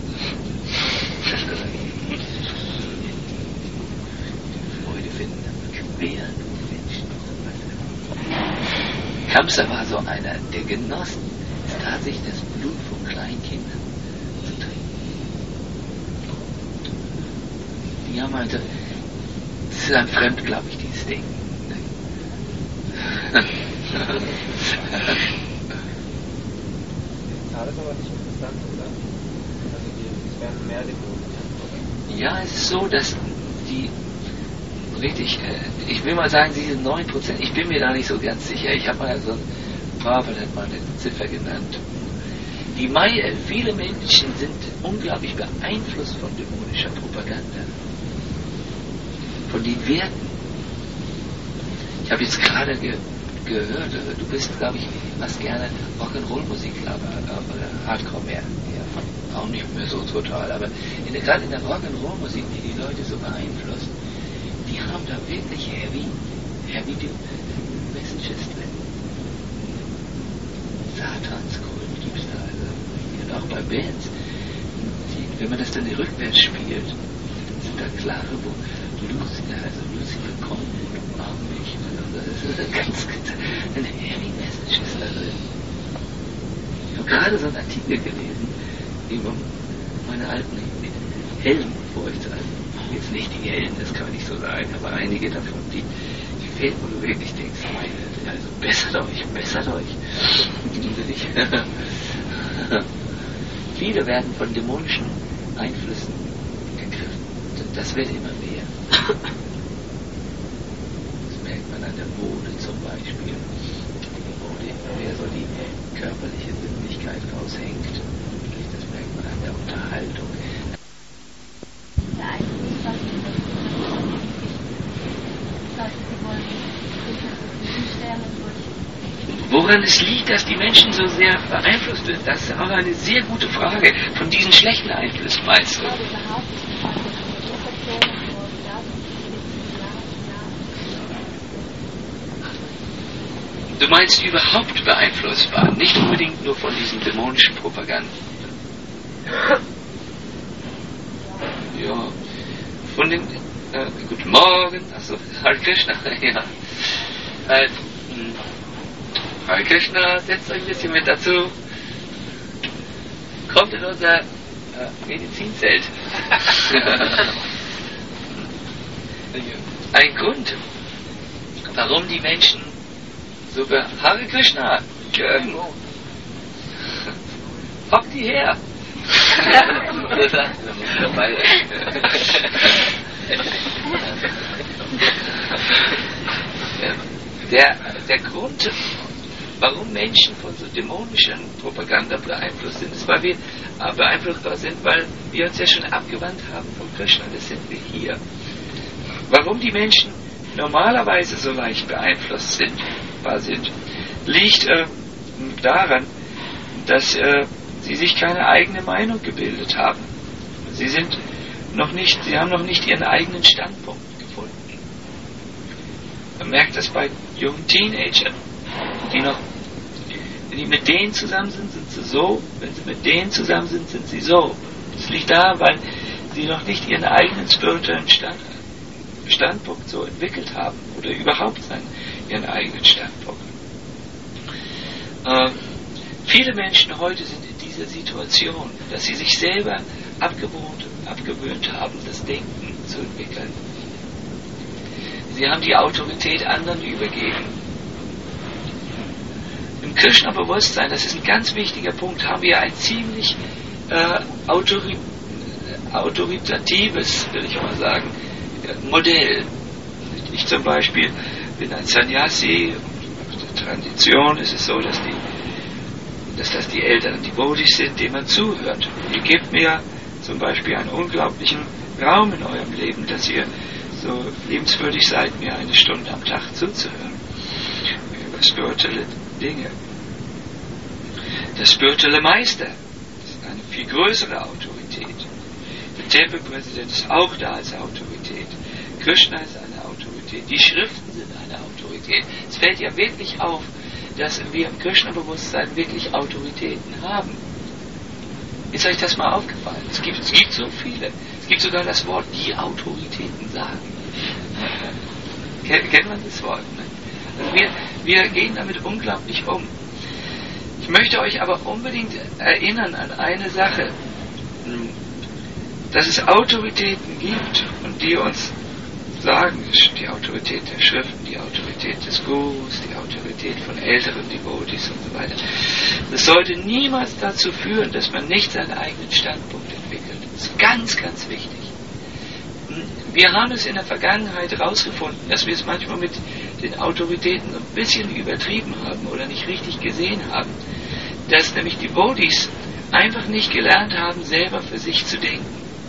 Die Freude finden am Quälen der Menschen. Kamsa war so einer, der genoss tatsächlich das Blut von Kleinkindern zu trinken. Die haben halt, das ist ein fremd, glaube ich, dieses Ding. Das ist alles aber nicht interessant, oder? Also es werden mehr Dämonen, oder? Ja, es ist so, dass die richtig, ich will mal sagen, diese 9%, ich bin mir da nicht so ganz sicher. Ich habe mal so ein Pavel hat mal eine Ziffer genannt. Viele Menschen sind unglaublich beeinflusst von dämonischer Propaganda. Von den Werten. Ich habe jetzt gerade gehört, du bist, glaube ich, machst gerne Rock'n'Roll-Musik, oder Hardcore mehr. Ja, auch nicht mehr so total, aber gerade in der Rock'n'Roll-Musik, die Leute so beeinflusst, die haben da wirklich heavy Messages drin. Satanskult gibt es da also. Und auch bei Bands, wenn man das dann rückwärts spielt, sind da klare, wo Lucifer kommt, umarm mich. Das ist eine heavy Messages da drin. Ich habe gerade so einen Artikel gelesen über meine alten Helden, wo ich sage, jetzt nicht die Helden, das kann man nicht so sagen, aber einige davon, die fehlen, wo du wirklich denkst, also bessert euch. Viele werden von dämonischen Einflüssen gegriffen. Das wird immer mehr. Das merkt man an der Mode zum Beispiel. Die Mode immer mehr so die körperliche Sinnlichkeit raushängt. Das merkt man an der Unterhaltung. Der Einfluss, was sie wollen, zufriedenstellen durch. Woran es liegt, dass die Menschen so sehr beeinflusst sind, das ist auch eine sehr gute Frage. Von diesen schlechten Einflüssen meinst du? Du meinst überhaupt beeinflusst waren, nicht unbedingt nur von diesen dämonischen Propaganden. Ja, von den, guten Morgen, also Hare Krishna, ja. Hare Krishna, setzt euch ein bisschen mit dazu. Kommt in unser Medizinzelt. Ein Grund, warum die Menschen sogar Hare Krishna, schön. Hopp die her. Der Grund, warum Menschen von so dämonischen Propaganda beeinflusst sind, ist, weil wir beeinflussbar sind, weil wir uns ja schon abgewandt haben von Krishna, das sind wir hier. Warum die Menschen normalerweise so leicht beeinflussbar sind, liegt daran, dass sie sich keine eigene Meinung gebildet haben. Sie haben noch nicht ihren eigenen Standpunkt gefunden. Man merkt das bei jungen Teenagern, wenn die mit denen zusammen sind, sind sie so, wenn sie mit denen zusammen sind, sind sie so. Das liegt daran, weil sie noch nicht ihren eigenen spirituellen Standpunkt so entwickelt haben oder überhaupt ihren eigenen Standpunkt. Viele Menschen heute sind in dieser Situation, dass sie sich selber abgewöhnt haben, das Denken zu entwickeln. Sie haben die Autorität anderen übergeben. Im Krishna-Bewusstsein, das ist ein ganz wichtiger Punkt, haben wir ein ziemlich autoritatives, will ich mal sagen, Modell. Ich zum Beispiel bin ein Sannyasi, in der Tradition ist es so, dass das die Eltern, die Bodhis sind, denen man zuhört. Ihr gebt mir zum Beispiel einen unglaublichen Raum in eurem Leben, dass ihr so liebenswürdig seid, mir eine Stunde am Tag zuzuhören über spirituelle Dinge. Der spirituelle Meister ist eine viel größere Autorität. Der Tempelpräsident ist auch da als Autorität. Krishna ist eine Autorität. Die Schriften sind eine Autorität. Es fällt ja wirklich auf, dass wir im Krishna-Bewusstsein wirklich Autoritäten haben. Ist euch das mal aufgefallen? Es gibt so viele. Es gibt sogar das Wort, die Autoritäten sagen. Kennt man das Wort? Ne? Also wir gehen damit unglaublich um. Ich möchte euch aber unbedingt erinnern an eine Sache, dass es Autoritäten gibt und die uns sagen, die Autorität der Schriften, die Autorität des Gurus, die Autorität von älteren Devotees und so weiter. Das sollte niemals dazu führen, dass man nicht seinen eigenen Standpunkt entwickelt. Das ist ganz, ganz wichtig. Wir haben es in der Vergangenheit herausgefunden, dass wir es manchmal mit den Autoritäten ein bisschen übertrieben haben oder nicht richtig gesehen haben, dass nämlich die Bodhis einfach nicht gelernt haben, selber für sich zu denken.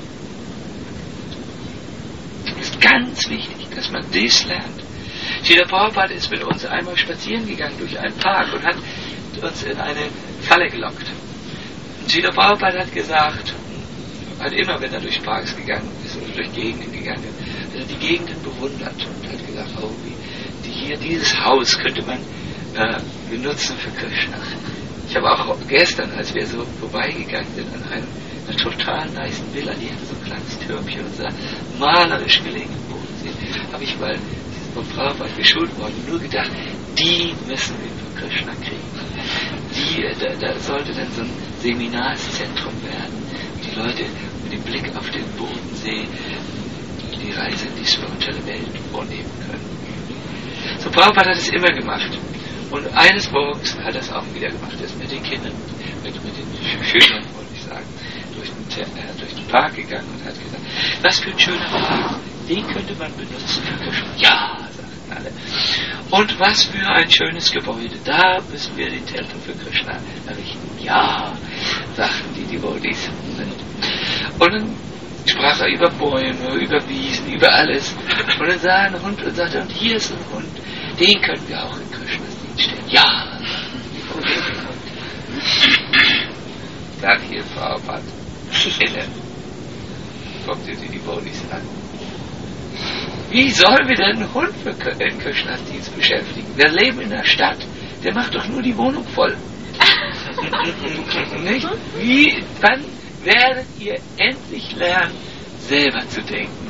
Das ist ganz wichtig, dass man das lernt. Srila Prabhupada ist mit uns einmal spazieren gegangen durch einen Park und hat uns in eine Falle gelockt. Und Srila Prabhupada hat gesagt, hat immer, wenn er durch Parks gegangen ist oder durch Gegenden gegangen ist, hat er die Gegenden bewundert und hat gesagt, oh, dieses Haus könnte man benutzen für Krishna. Ich habe auch gestern, als wir so vorbeigegangen sind an einer total nice Villa, die hatte so ein kleines Türmchen und sah malerisch gelegen im Bodensee, habe ich, weil von Prabhupada geschult worden, nur gedacht, die müssen wir für Krishna kriegen. Da sollte dann so ein Seminarzentrum werden. Die Leute mit dem Blick auf den Bodensee die Reise in die spirituelle Welt vornehmen können. So, Prabhupada hat es immer gemacht. Und eines Morgens hat er es auch wieder gemacht. Er ist mit den Kindern, mit den Schülern, wollte ich sagen, durch den Park gegangen und hat gesagt, was für ein schöner Park, den könnte man benutzen für Krishna. Ja, sagten alle. Und was für ein schönes Gebäude, da müssen wir den Tempel für Krishna errichten. Ja, sagten die Devotees. Und dann sprach er über Bäume, über Wiesen, über alles. Und dann sah er einen Hund und sagte, und hier ist ein Hund, den können wir auch in Krishnas Dienst stellen. Ja, sagt hier Prabhupada. Guckt ihr die Devotees an. Wie sollen wir denn einen Hund in Krishnas Dienst beschäftigen? Wir leben in der Stadt, der macht doch nur die Wohnung voll. Nicht? Wann werdet ihr endlich lernen, selber zu denken?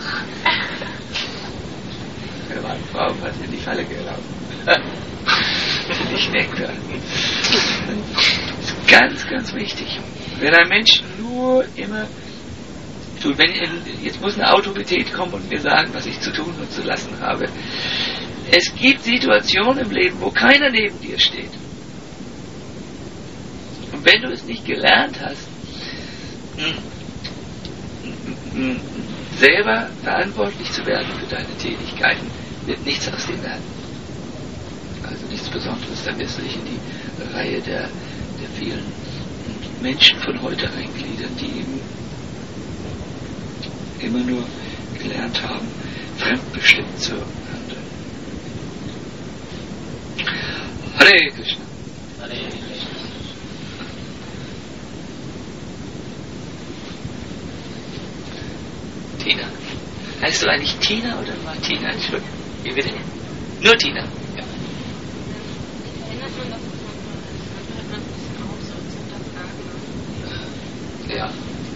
Er war eine Frau, hat in die Falle gelaufen. Nicht weg. Das ist ganz, ganz wichtig. Wenn ein Mensch nur immer tut, jetzt muss eine Autorität kommen und mir sagen, was ich zu tun und zu lassen habe. Es gibt Situationen im Leben, wo keiner neben dir steht. Und wenn du es nicht gelernt hast, selber verantwortlich zu werden für deine Tätigkeiten, wird nichts aus dem werden. Also nichts Besonderes da westlich in die Reihe der vielen Menschen von heute eingliedern, die eben immer nur gelernt haben, fremdbestimmt zu handeln. Hare Krishna. Hare Krishna. Tina. Heißt du eigentlich Tina oder Martina? Entschuldigung. Wie bitte? Nur Tina. Ja. Erinnert man doch, manchmal hört man ein bisschen auf, so zu hinterfragen. Ja.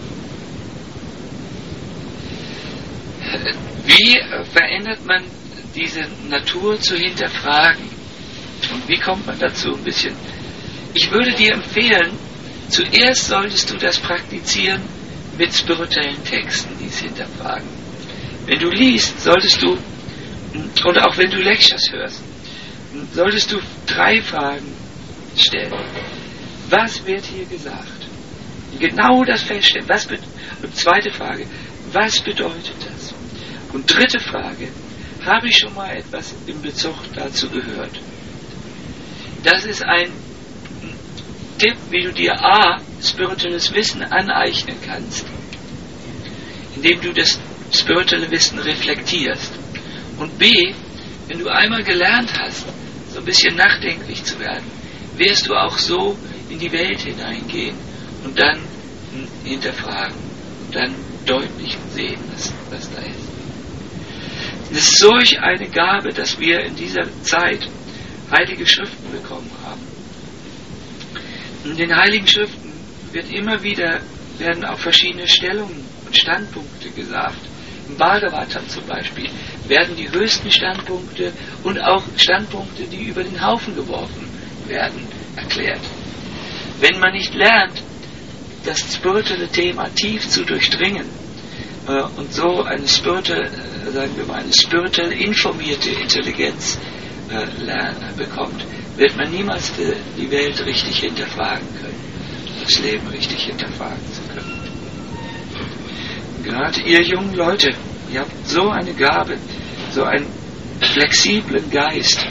Wie verändert man diese Natur zu hinterfragen? Und wie kommt man dazu ein bisschen? Ich würde dir empfehlen, zuerst solltest du das praktizieren mit spirituellen Texten, dies hinterfragen. Wenn du liest, solltest du, oder auch wenn du Lectures hörst, solltest du 3 Fragen stellen. Was wird hier gesagt? Genau das feststellen. Und zweite Frage, was bedeutet das? Und dritte Frage, habe ich schon mal etwas in Bezug dazu gehört? Das ist ein Tipp, wie du dir A, spirituelles Wissen aneignen kannst, indem du das spirituelle Wissen reflektierst. Und B, wenn du einmal gelernt hast, so ein bisschen nachdenklich zu werden, wirst du auch so in die Welt hineingehen und dann hinterfragen und dann deutlich sehen, was da ist. Es ist solch eine Gabe, dass wir in dieser Zeit heilige Schriften bekommen haben. In den heiligen Schriften werden auch verschiedene Stellungen und Standpunkte gesagt. Im Bhagavatam zum Beispiel werden die höchsten Standpunkte und auch Standpunkte, die über den Haufen geworfen werden, erklärt. Wenn man nicht lernt, das spirituelle Thema tief zu durchdringen und so eine spirituell informierte Intelligenz bekommt, wird man niemals die Welt richtig hinterfragen können, das Leben richtig hinterfragen zu können. Gerade ihr jungen Leute, ihr habt so eine Gabe, so einen flexiblen Geist,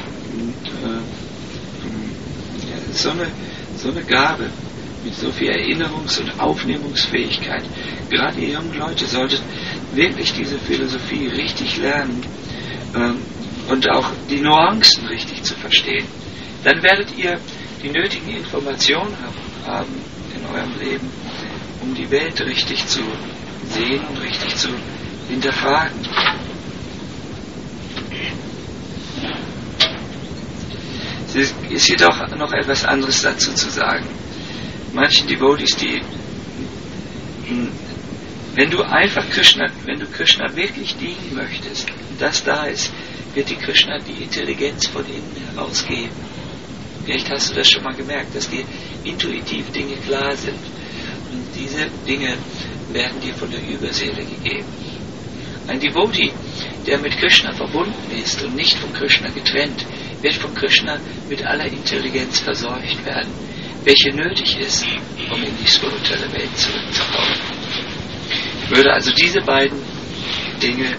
so eine Gabe mit so viel Erinnerungs- und Aufnehmungsfähigkeit. Gerade ihr jungen Leute solltet wirklich diese Philosophie richtig lernen und auch die Nuancen richtig zu verstehen. Dann werdet ihr die nötigen Informationen haben in eurem Leben, um die Welt richtig zu sehen und richtig zu hinterfragen. Es ist jedoch noch etwas anderes dazu zu sagen. Manchen Devotees, wenn du Krishna wirklich dienen möchtest, und das da ist, wird die Krishna die Intelligenz von innen herausgeben. Vielleicht hast du das schon mal gemerkt, dass dir intuitiv Dinge klar sind. Und diese Dinge werden dir von der Überseele gegeben. Ein Devotee, der mit Krishna verbunden ist und nicht von Krishna getrennt, wird von Krishna mit aller Intelligenz versorgt werden, welche nötig ist, um in die spirituelle Welt zurückzukommen. Ich würde also diese beiden Dinge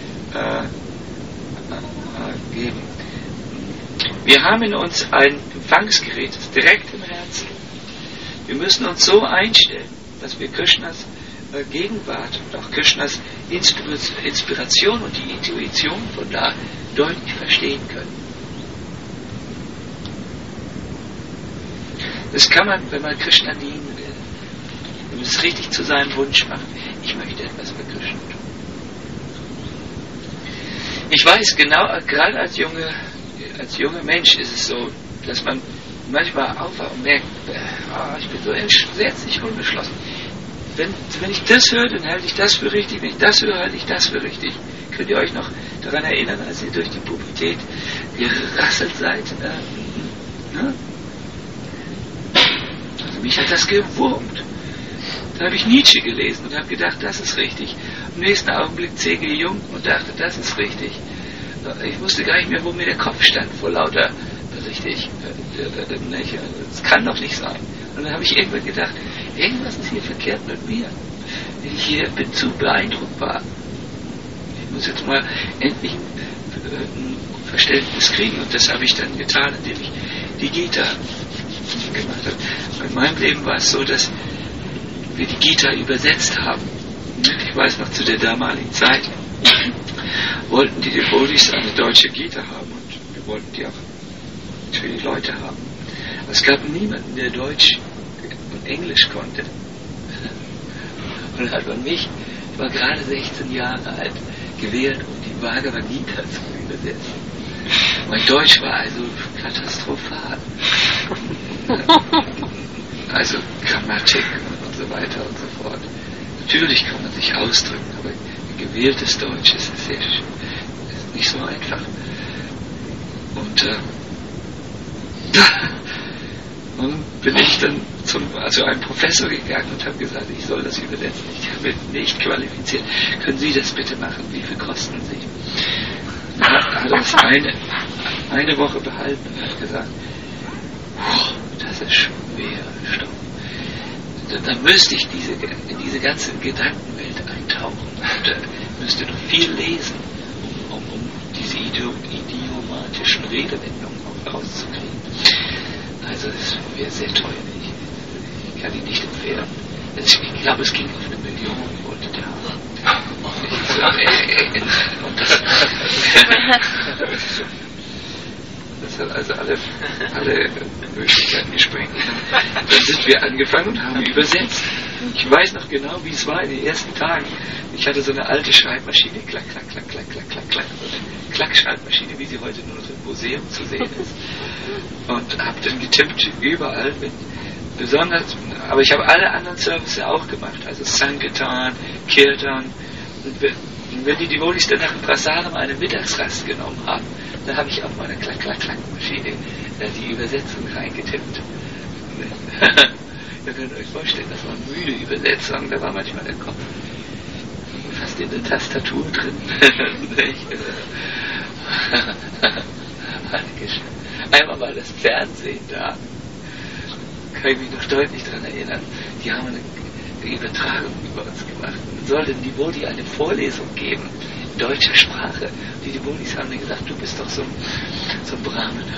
geben. Wir haben in uns ein Empfangsgerät, das ist direkt im Herzen. Wir müssen uns so einstellen, dass wir Krishnas Gegenwart und auch Krishnas Inspiration und die Intuition von da deutlich verstehen können. Das kann man, wenn man Krishna dienen will, wenn man es richtig zu seinem Wunsch macht. Ich möchte etwas für Krishna tun. Ich weiß genau, gerade als junger Mensch ist es so, dass man manchmal aufwacht und merkt, ich bin so entsetzlich unbeschlossen. Wenn ich das höre, dann halte ich das für richtig. Wenn ich das höre, halte ich das für richtig. Könnt ihr euch noch daran erinnern, als ihr durch die Pubertät gerasselt seid? Also mich hat das gewurmt. Dann habe ich Nietzsche gelesen und habe gedacht, das ist richtig. Im nächsten Augenblick C.G. Jung und dachte, das ist richtig. Ich wusste gar nicht mehr, wo mir der Kopf stand vor lauter richtig. Das kann doch nicht sein. Und dann habe ich irgendwann gedacht, irgendwas ist hier verkehrt mit mir. Ich bin zu beeindruckbar. Ich muss jetzt mal endlich Verständnis kriegen. Und das habe ich dann getan, indem ich die Gita gemacht habe. In meinem Leben war es so, dass wir die Gita übersetzt haben. Ich weiß noch, zu der damaligen Zeit wollten die Devotees eine deutsche Gita haben und wir wollten die auch für die Leute haben. Aber es gab niemanden, der Deutsch und Englisch konnte. Und dann hat man mich, ich war gerade 16 Jahre alt, gewählt, um die Bhagavad Gita zu übersetzen. Mein Deutsch war also katastrophal. Also Grammatik und so weiter und so fort. Natürlich kann man sich ausdrücken, aber gewähltes Deutsch ist sehr ist nicht so einfach. Und nun bin ich dann zu einem Professor gegangen und habe gesagt, ich soll das übersetzen. Ich bin nicht qualifiziert. Können Sie das bitte machen? Wie viel kosten Sie? Er hat das eine Woche behalten und hat gesagt, das ist schwerer Stoff. Dann müsste ich in diese ganze Gedankenwelt eintauchen und müsste noch viel lesen, um diese idiomatischen Redewendungen auch rauszukriegen. Also das wäre sehr teuer. Ich kann ihn nicht empfehlen. Ich glaube, es ging auf 1 Million, wollte der haben. Und das hat also alle Möglichkeiten gesprengt. Dann sind wir angefangen und haben übersetzt. Ich weiß noch genau, wie es war in den ersten Tagen. Ich hatte so eine alte Schreibmaschine, klack, klack, klack, klack, klack, klack, klack, so eine Klackschreibmaschine, wie sie heute nur noch im Museum zu sehen ist. Und habe dann getippt überall mit besonders, aber ich habe alle anderen Services auch gemacht, also Sankirtan, Kirtan. Und wenn die Devotees dann nach dem Prasadam eine Mittagsrast genommen haben, da habe ich auf meiner Klack-Klack-Klack-Maschine die Übersetzung reingetippt. Ihr könnt euch vorstellen, das waren müde Übersetzungen, da war manchmal der Kopf fast in der Tastatur drin. Einmal war das Fernsehen da, kann ich mich noch deutlich daran erinnern. Die haben eine Übertragung über uns gemacht. Man sollte dem Devotee eine Vorlesung geben in deutscher Sprache. Die Devotees haben dann gesagt, du bist doch so ein Brahmana.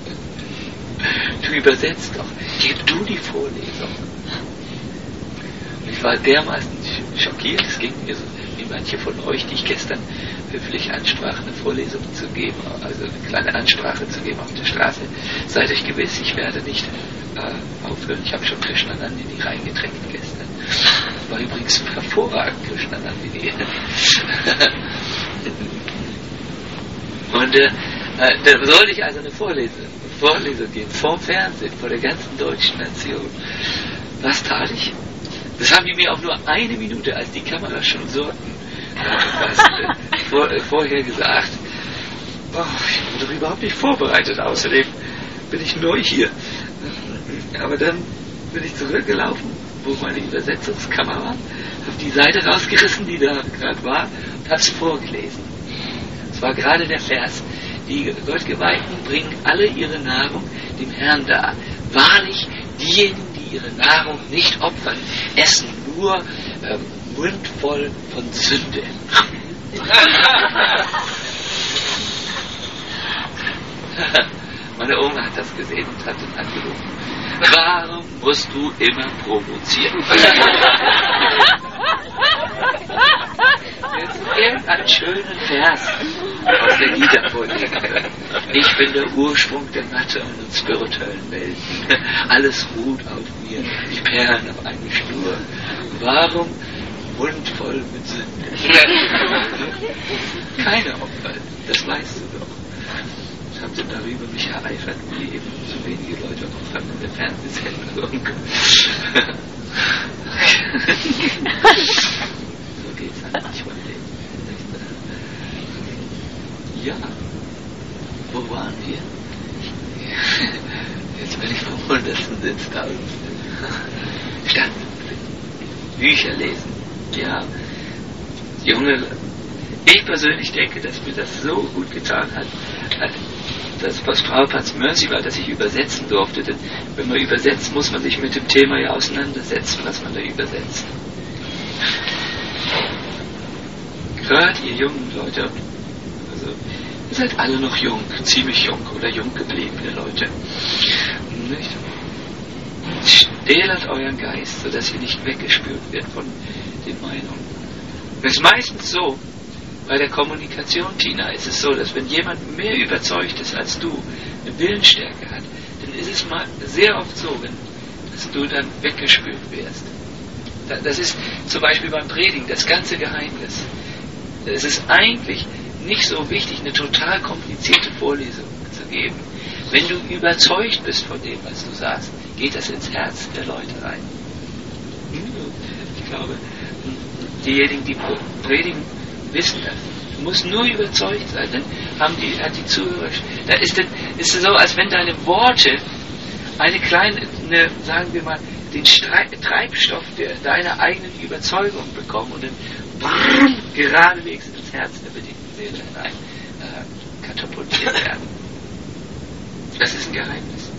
Du übersetzt doch. Gib du die Vorlesung. Und ich war dermaßen schockiert, es ging mir so wie manche von euch, die ich gestern höflich ansprach, eine Vorlesung zu geben, also eine kleine Ansprache zu geben auf der Straße. Seid euch gewiss, ich werde nicht aufhören. Ich habe schon Krishnanandini reingetränkt gestern. War übrigens hervorragend, Krishnanandini. Und da sollte ich also eine Vorlesung geben, vorm Fernsehen, vor der ganzen deutschen Nation. Was tat ich? Das haben die mir auch nur 1 Minute, als die Kameras schon sorgten, vorher gesagt. Oh, ich bin doch überhaupt nicht vorbereitet, außerdem bin ich neu hier. Aber dann bin ich zurückgelaufen, wo meine Übersetzungskammer war, habe die Seite rausgerissen, die da gerade war, und habe es vorgelesen. Es war gerade der Vers: Die Gottgeweihten bringen alle ihre Nahrung dem Herrn dar. Wahrlich, diejenigen, die ihre Nahrung nicht opfern, essen nur mundvoll von Sünde. Meine Oma hat das gesehen und hat dann angerufen: Warum musst du immer provozieren? Jetzt irgendeinen schönen Vers aus der Gita vorlesen können. Ich bin der Ursprung der Mathe und spirituellen Welten. Alles ruht auf mir, die Perlen auf eine Schnur. Warum mundvoll mit Sünde? Keine Opfer, das weißt du doch. Ich habe dann darüber mich ereifert, wie eben so wenige Leute opfern in der Fernsehsendung. So geht's halt manchmal im Leben. Ja, wo waren wir? Jetzt bin ich vom 100. ins 1000. Standen, Bücher lesen. Ja, junge, ich persönlich denke, dass mir das so gut getan hat, das, was Prabhupads Mercy war, dass ich übersetzen durfte. Denn wenn man übersetzt, muss man sich mit dem Thema ja auseinandersetzen, was man da übersetzt. Gerade ihr jungen Leute, also seid alle noch jung, ziemlich jung oder jung gebliebene Leute. Nicht? Stählert euren Geist, sodass ihr nicht weggespült wird von den Meinungen. Es ist meistens so, bei der Kommunikation, Tina, ist es so, dass wenn jemand mehr überzeugt ist als du, eine Willensstärke hat, dann ist es mal sehr oft so, dass du dann weggespült wirst. Das ist zum Beispiel beim Predigen das ganze Geheimnis. Es ist eigentlich nicht so wichtig, eine total komplizierte Vorlesung zu geben. Wenn du überzeugt bist von dem, was du sagst, geht das ins Herz der Leute rein. Ich glaube, diejenigen, die predigen, wissen das. Du musst nur überzeugt sein, dann hat die Zuhörer. Da ist es so, als wenn deine Worte eine kleine, sagen wir mal, den Treibstoff deiner eigenen Überzeugung bekommen und dann geradewegs ins Herz der bedienten Seele hinein katapultiert werden. Das ist ein Geheimnis.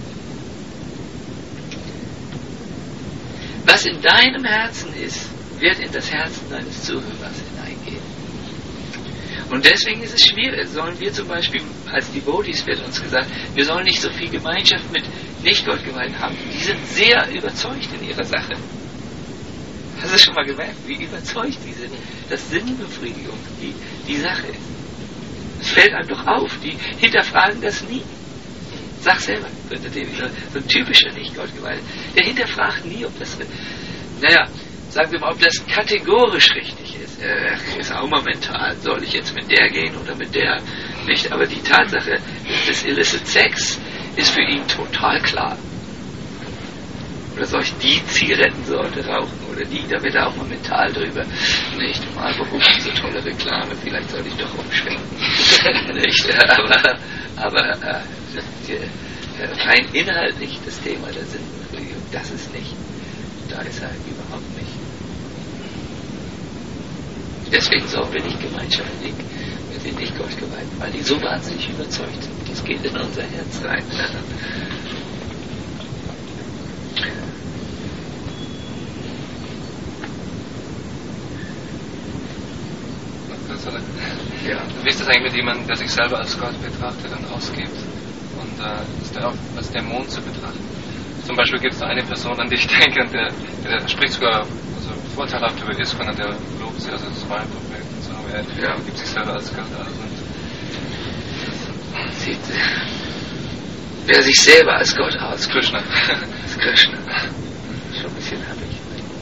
Was in deinem Herzen ist, wird in das Herzen deines Zuhörers hineingehen. Und deswegen ist es schwierig, sollen wir zum Beispiel, als Devotees wird uns gesagt, wir sollen nicht so viel Gemeinschaft mit Nicht-Gottgeweihten haben. Die sind sehr überzeugt in ihrer Sache. Hast du schon mal gemerkt, wie überzeugt die sind, dass Sinnbefriedigung die Sache ist? Es fällt einem doch auf, die hinterfragen das nie. Sag selber, so ein typischer Nicht-Gottgeweihter, der hinterfragt nie, ob das, sagen wir mal, ob das kategorisch richtig ist. Ist auch mal mental, soll ich jetzt mit der gehen oder mit der nicht. Aber die Tatsache des illicit Sex ist für ihn total klar. Oder soll ich die Zigarettensorte rauchen oder die, da wird er auch mal mental drüber. Nicht, mal warum so tolle Reklame, vielleicht soll ich doch umschwenken. Nicht, aber rein inhaltlich das Thema der Sinnbefriedigung, das ist nicht. Da ist er überhaupt nicht. Deswegen sollen wir nicht gemeinschaftlich mit den Nicht-Gottgeweihten, weil die so wahnsinnig überzeugt sind. Das geht in unser Herz rein. Ja. Wie ist das eigentlich mit jemandem, der sich selber als Gott betrachtet und ausgibt und ist der auch als Dämon zu betrachten? Zum Beispiel gibt es eine Person, an die ich denke, und der spricht sogar vorteilhaft über ISKCON und der lobt sie, also das war ein Prophet und so, aber er gibt sich selber als Gott aus. Wer sich selber als Gott aus, Krishna. Als Krishna. Schon ein bisschen happig.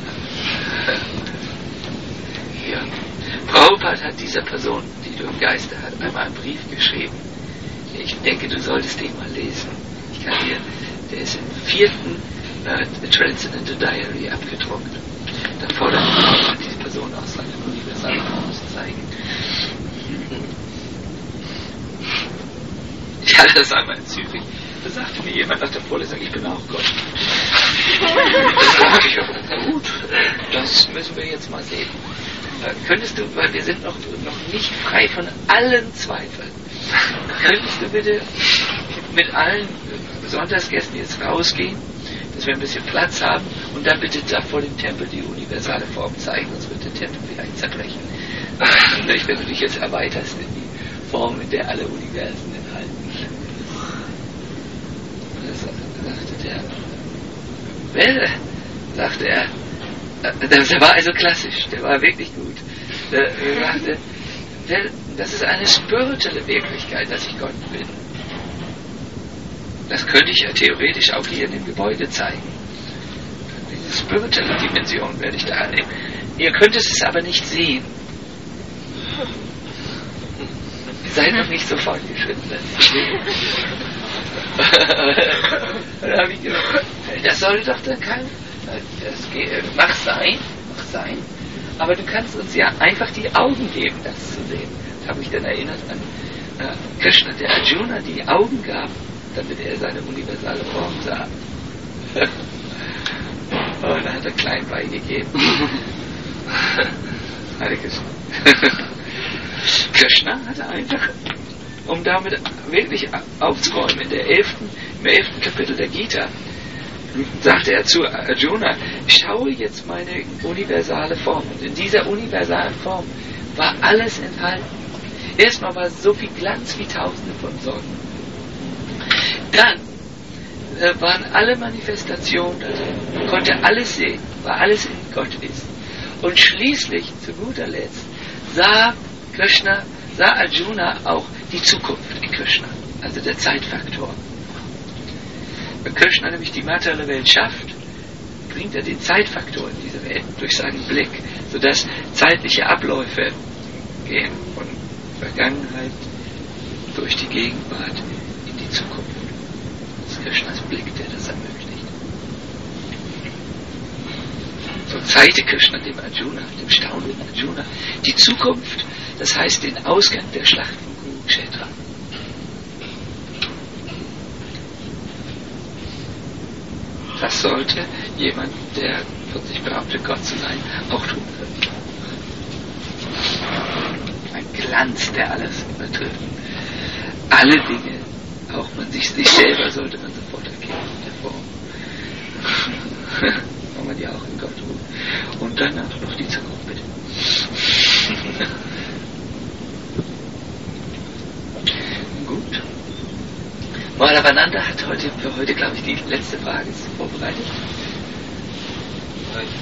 Ja. Prabhupada hat dieser Person, die du im Geiste hast, einmal einen Brief geschrieben. Ich denke, du solltest den mal lesen. Ich kann dir, der ist im 4. Transcendental Diary abgedruckt. Da fordert diese Person auch seine Universalform zu zeigen. Ich hatte das einmal in Zürich. Da sagte mir jemand nach der Vorlesung, ich bin auch Gott. Da dachte ich, ja, gut, das müssen wir jetzt mal sehen. Könntest du, weil wir sind noch nicht frei von allen Zweifeln, könntest du bitte mit allen Sonntagsgästen jetzt rausgehen, dass wir ein bisschen Platz haben und dann bitte da vor dem Tempel die universale Form zeigen, sonst wird der Tempel vielleicht zerbrechen. Wenn du dich jetzt erweiterst in die Form, in der alle Universen enthalten sind. Sagte er, der war also klassisch, der war wirklich gut. Der sagte, das ist eine spirituelle Wirklichkeit, dass ich Gott bin. Das könnte ich ja theoretisch auch hier in dem Gebäude zeigen. Diese spirituelle Dimension werde ich da annehmen. Ihr könnt es aber nicht sehen. Seid noch nicht so fortgeschritten. Dann habe ich gesagt, das soll doch dann mach sein, aber du kannst uns ja einfach die Augen geben, das zu sehen. Da habe ich dann erinnert an Krishna, der Arjuna die Augen gab, damit er seine universale Form sah. Und dann hat er klein beigegeben. Hare Krishna. Krishna hatte einfach, um damit wirklich aufzuräumen, im 11. Kapitel der Gita, sagte er zu Arjuna, schaue jetzt meine universale Form. Und in dieser universalen Form war alles enthalten. Erstmal war so viel Glanz wie Tausende von Sonnen. Dann waren alle Manifestationen da drin. Man konnte alles sehen, weil alles in Gott ist. Und schließlich, zu guter Letzt, sah Arjuna auch die Zukunft in Krishna, also der Zeitfaktor. Wenn Krishna nämlich die materielle Welt schafft, bringt er den Zeitfaktor in diese Welt durch seinen Blick, sodass zeitliche Abläufe gehen von Vergangenheit durch die Gegenwart in die Zukunft. Das ist Krishnas Blick, der das ermöglicht. So zeigte Krishna dem Arjuna, dem staunenden Arjuna, die Zukunft, das heißt den Ausgang der Schlacht von Kurukshetra. Das sollte jemand, der von sich behauptet, Gott zu sein, auch tun können. Ein Glanz, der alles übertrifft. Alle Dinge, auch man sich selber, sollte man sofort erkennen in der Form. Kann man ja auch in Gott ruhen. Und danach noch die Zukunft, bitte. Gut. Madhavananda hat für heute, glaube ich, die letzte Frage vorbereitet. Ich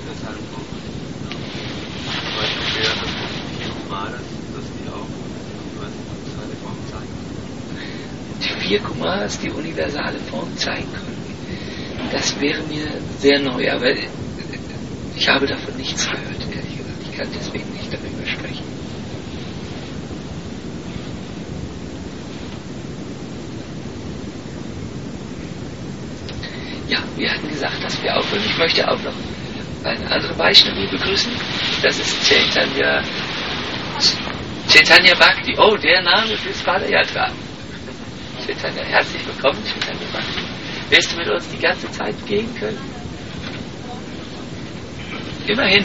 verstehe, dass die Kumaras, dass die auch universale Form zeigen. Die 4 Kumaras die universale Form zeigen können. Das wäre mir sehr neu, aber ich habe davon nichts gehört, ehrlich gesagt. Ich kann deswegen nicht darüber sprechen. Ja, wir hatten gesagt, dass wir aufhören. Ich möchte auch noch eine andere Vaishnavi begrüßen. Das ist Chaitanya Bhakti. Oh, der Name fürs Padayatra. Chaitanya, herzlich willkommen, Chaitanya Bhakti. Wirst du mit uns die ganze Zeit gehen können? Immerhin.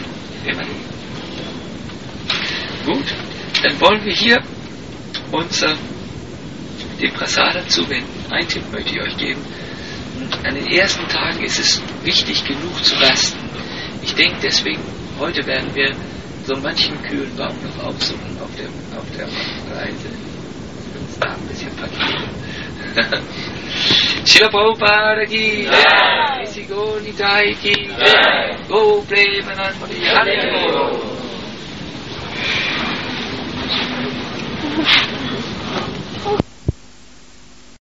Gut, dann wollen wir hier uns dem Prasada zuwenden. Einen Tipp möchte ich euch geben. An den ersten Tagen ist es wichtig genug zu rasten. Ich denke deswegen, heute werden wir so manchen kühlen Baum noch aufsuchen auf der Reise. Uns da ein bisschen vergeben. Srila Prabhupada ki jai, Isi Gaur Nitai ki jai, Go Premanandi Hare.